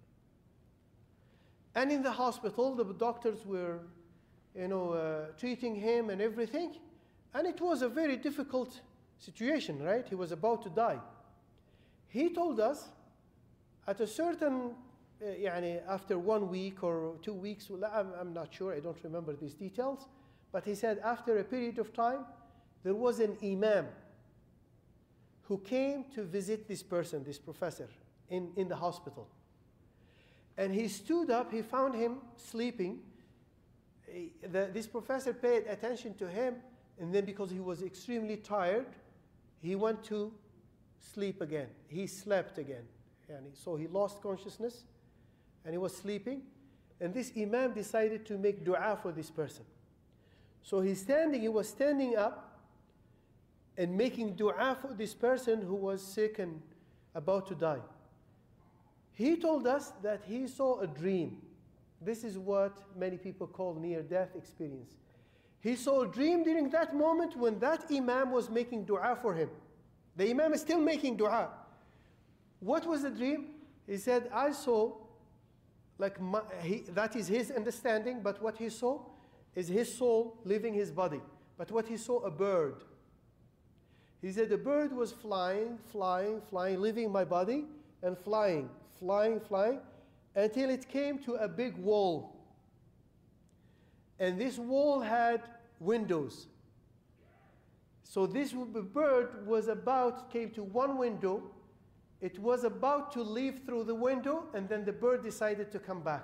And in the hospital, the doctors were, you know, uh, treating him and everything. And it was a very difficult situation, right? He was about to die. He told us at a certain, uh, يعني after one week or two weeks, I'm, I'm not sure, I don't remember these details, but he said after a period of time, there was an imam who came to visit this person, this professor, in, in the hospital. And he stood up, he found him sleeping. He, the, this professor paid attention to him, and then because he was extremely tired, he went to sleep again. He slept again. And he, so he lost consciousness, and he was sleeping. And this imam decided to make dua for this person. So he's standing, he was standing up and making dua for this person who was sick and about to die. He told us that he saw a dream. This is what many people call near-death experience. He saw a dream during that moment when that imam was making dua for him. The imam is still making dua. What was the dream? He said, I saw, like my, he, that is his understanding, but what he saw is his soul leaving his body. But what he saw, a bird. He said the bird was flying, flying, flying, leaving my body, and flying, flying, flying, until it came to a big wall. And this wall had windows. So this bird was about, came to one window, it was about to leave through the window, and then the bird decided to come back.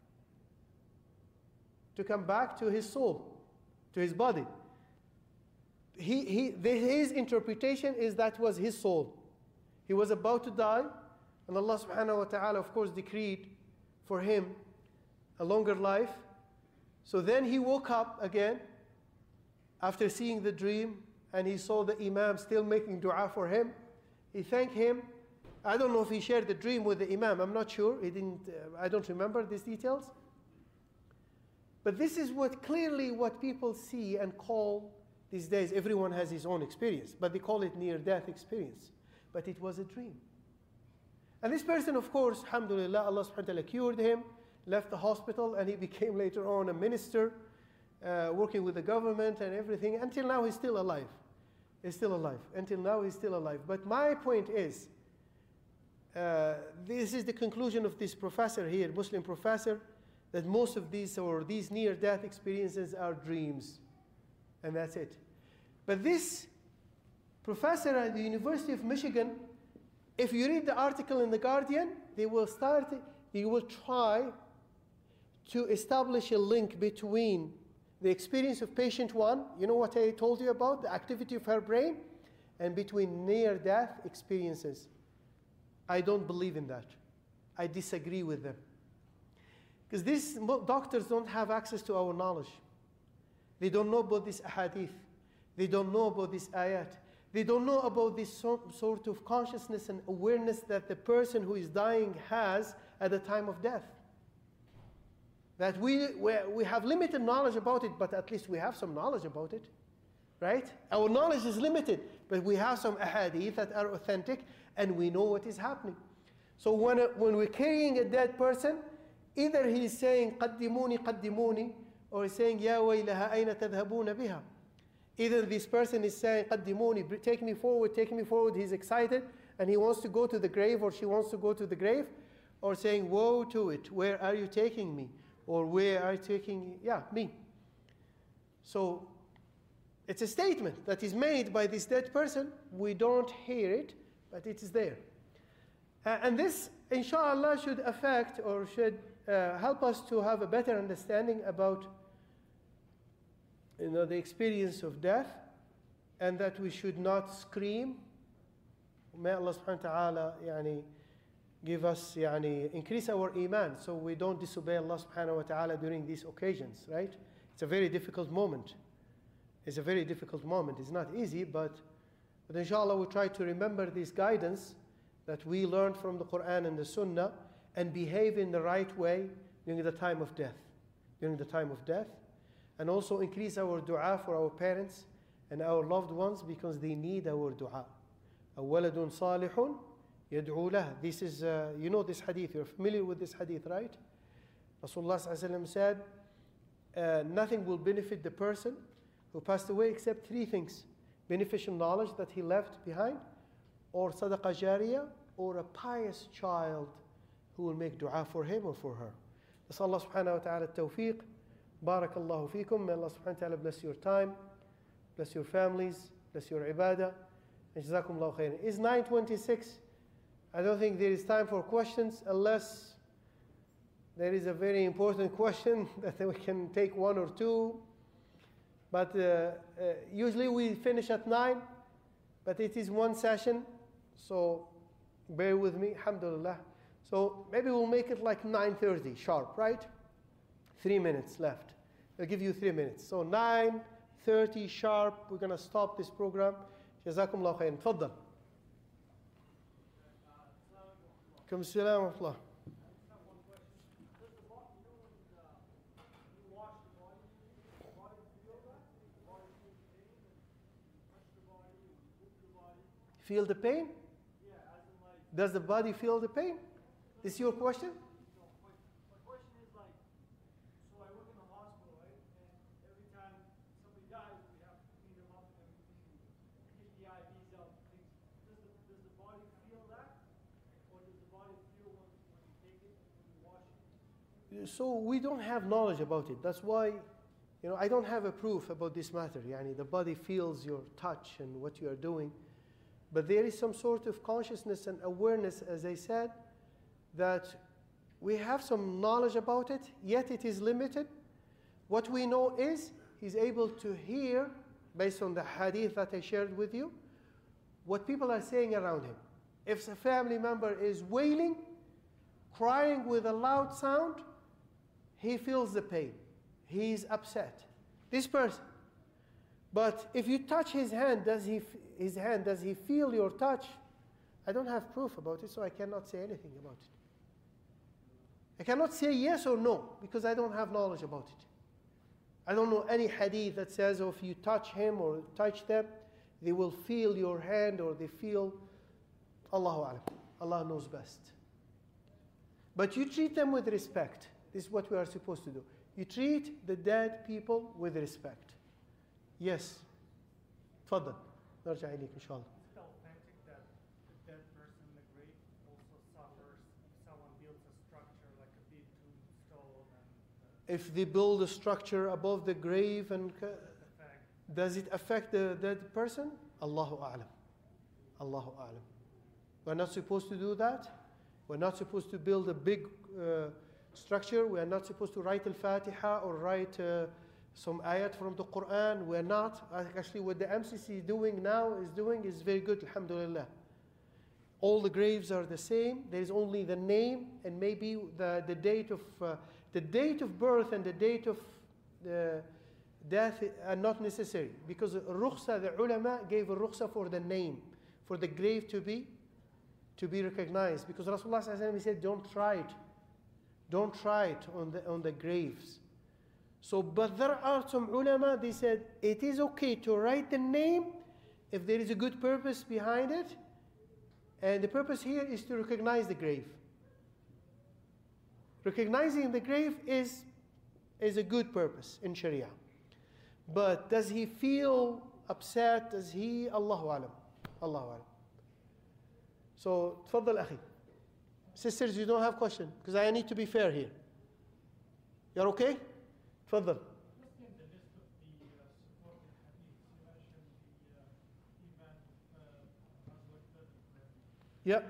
To come back to his soul, to his body. He, he, the, his interpretation is that was his soul. He was about to die, and Allah subhanahu wa ta'ala, of course, decreed for him a longer life. So then he woke up again after seeing the dream, and he saw the imam still making dua for him. He thanked him. I don't know if he shared the dream with the imam. I'm not sure. He didn't. Uh, I don't remember these details. But this is what clearly what people see and call These days, everyone has his own experience, but they call it near-death experience. But it was a dream. And this person, of course, alhamdulillah, Allah subhanahu wa ta'ala cured him, left the hospital, and he became later on a minister, uh, working with the government and everything. Until now, he's still alive. He's still alive. Until now, he's still alive. But my point is, uh, this is the conclusion of this professor here, Muslim professor, that most of these or these near-death experiences are dreams. And that's it. But this professor at the University of Michigan, if you read the article in The Guardian, they will start, they will try to establish a link between the experience of patient one, you know what I told you about, the activity of her brain, and between near-death experiences. I don't believe in that. I disagree with them. Because these doctors don't have access to our knowledge. They don't know about this ahadith. They don't know about this ayat. They don't know about this sort of consciousness and awareness that the person who is dying has at the time of death. That we, we have limited knowledge about it, but at least we have some knowledge about it, right? Our knowledge is limited, but we have some ahadith that are authentic, and we know what is happening. So when, when we're carrying a dead person, either he's saying, قَدِّمُونِ قَدِّمُونِ, or he's saying, يَا وَيْلَهَا أَيْنَ تَذْهَبُونَ بِهَا. Either this person is saying, قَدِّمُونِ, take me forward, take me forward, he's excited, and he wants to go to the grave, or she wants to go to the grave, or saying, woe to it, where are you taking me? Or where are you taking, yeah, me. So it's a statement that is made by this dead person. We don't hear it, but it is there. Uh, and this, inshallah, should affect or should uh, help us to have a better understanding about you know, the experience of death, and that we should not scream. May Allah subhanahu wa ta'ala yani, give us, yani, increase our iman so we don't disobey Allah subhanahu wa ta'ala during these occasions, right? It's a very difficult moment. It's a very difficult moment. It's not easy, but, but inshallah we try to remember this guidance that we learned from the Quran and the Sunnah and behave in the right way during the time of death. During the time of death. And also increase our dua for our parents and our loved ones because they need our dua. أَوَلَدٌ صَالِحٌ يَدْعُو لَهُ. This is, uh, you know this hadith, you're familiar with this hadith, right? Rasulullah sallallahu alaihi wasallam said, uh, nothing will benefit the person who passed away except three things. Beneficial knowledge that he left behind, or sadaqah jariyah, or a pious child who will make dua for him or for her. That's Allah subhanahu wa ta'ala tawfiq. Barakallahu feekum. May Allah subhanahu wa ta'ala bless your time, bless your families, bless your ibadah. And jazakumullahu khairan. It's nine twenty-six. I don't think there is time for questions unless there is a very important question that we can take one or two. But uh, uh, usually we finish at nine, but it is one session, so bear with me, alhamdulillah. So maybe we'll make it like nine thirty sharp, right? Three minutes left. I'll give you three minutes. So nine thirty sharp, we're going to stop this program. Jazakumullah khairan. Tfaddal. Alaikum assalam wa rahmatullah. Feel the pain? Yeah, as in like, Does the body feel the pain? Is your question? no, my, my question is like, so I work in the hospital, right? And every time somebody dies, we have to clean them up and everything, get the I Vs out, things. Does the, does the body feel that? Or does the body feel when, when you take it, when you wash it? So we don't have knowledge about it. That's why, you know, I don't have a proof about this matter. Yani the body feels your touch and what you are doing. But there is some sort of consciousness and awareness, as I said, that we have some knowledge about it, yet it is limited. What we know is he's able to hear, based on the hadith that I shared with you, what people are saying around him. If a family member is wailing, crying with a loud sound, he feels the pain. He's upset. This person. But if you touch his hand, does he, his hand, does he feel your touch? I don't have proof about it, so I cannot say anything about it. I cannot say yes or no, because I don't have knowledge about it. I don't know any hadith that says, oh, if you touch him or touch them, they will feel your hand or they feel, Allahu Alam. Allah knows best. But you treat them with respect. This is what we are supposed to do. You treat the dead people with respect. Yes. تفضل. نرجع إليك إن شاء الله. Is it authentic that the dead person in the grave also suffers if someone builds a structure like a big tombstone and If they build a structure above the grave, and effect? does it affect the dead person? Allahu A'lam. Allahu A'lam. We're not supposed to do that. We're not supposed to build a big uh, structure. We are not supposed to write Al-Fatiha or write uh, some ayat from the Quran. We're not. Actually, what the M C C is doing now is doing is very good, alhamdulillah. All the graves are the same. There is only the name and maybe the, the date of uh, the date of birth and the date of the death are not necessary, because rukhsa, the ulama gave a rukhsa for the name, for the grave to be to be recognized, because Rasulullah sallallahu alaihi wasallam, he said, don't try it. Don't try it on the on the graves. So, but there are some ulama, they said it is okay to write the name if there is a good purpose behind it. And the purpose here is to recognize the grave. Recognizing the grave is, is a good purpose in Sharia. But does he feel upset? Does he? Allahu Alam. Allahu Alam. So, تفضل أخي. Sisters, you don't have question, because I need to be fair here. You're okay? تفضل. Just in the list of the uh, supporting hadiths, you mentioned the uh, event of uh, Ghazwat Badr. Yeah.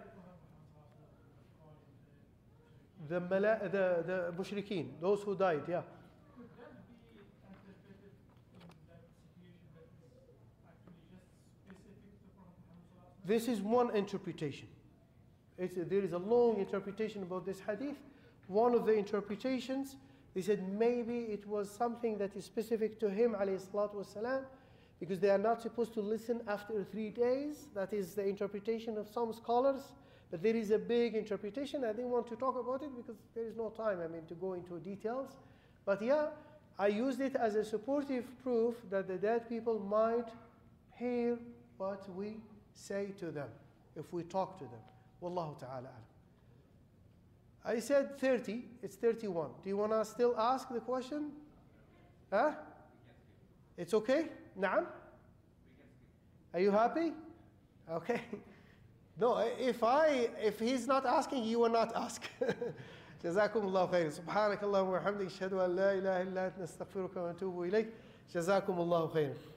The, mala- the, the mushrikeen, those who died, yeah. Could that be interpreted in that situation that is actually just specific to Prophet Muhammad? This is one interpretation. It's a, there is a long interpretation about this hadith. One of the interpretations, they said maybe it was something that is specific to him, alayhi salatu wasalam, because they are not supposed to listen after three days. That is the interpretation of some scholars. But there is a big interpretation. I didn't want to talk about it because there is no time, I mean, to go into details. But yeah, I used it as a supportive proof that the dead people might hear what we say to them if we talk to them. Wallahu ta'ala alam. I said thirty, it's thirty-one. Do you want to still ask the question? Huh? It's okay? Naam? Are you happy? Okay. No, if I, if he's not asking, you will not ask. جزاكم الله خير. سبحانك اللهم وبحمدك أشهد أن لا إله إلا أنت نستغفرك ونتوب إليك. جزاكم الله خير.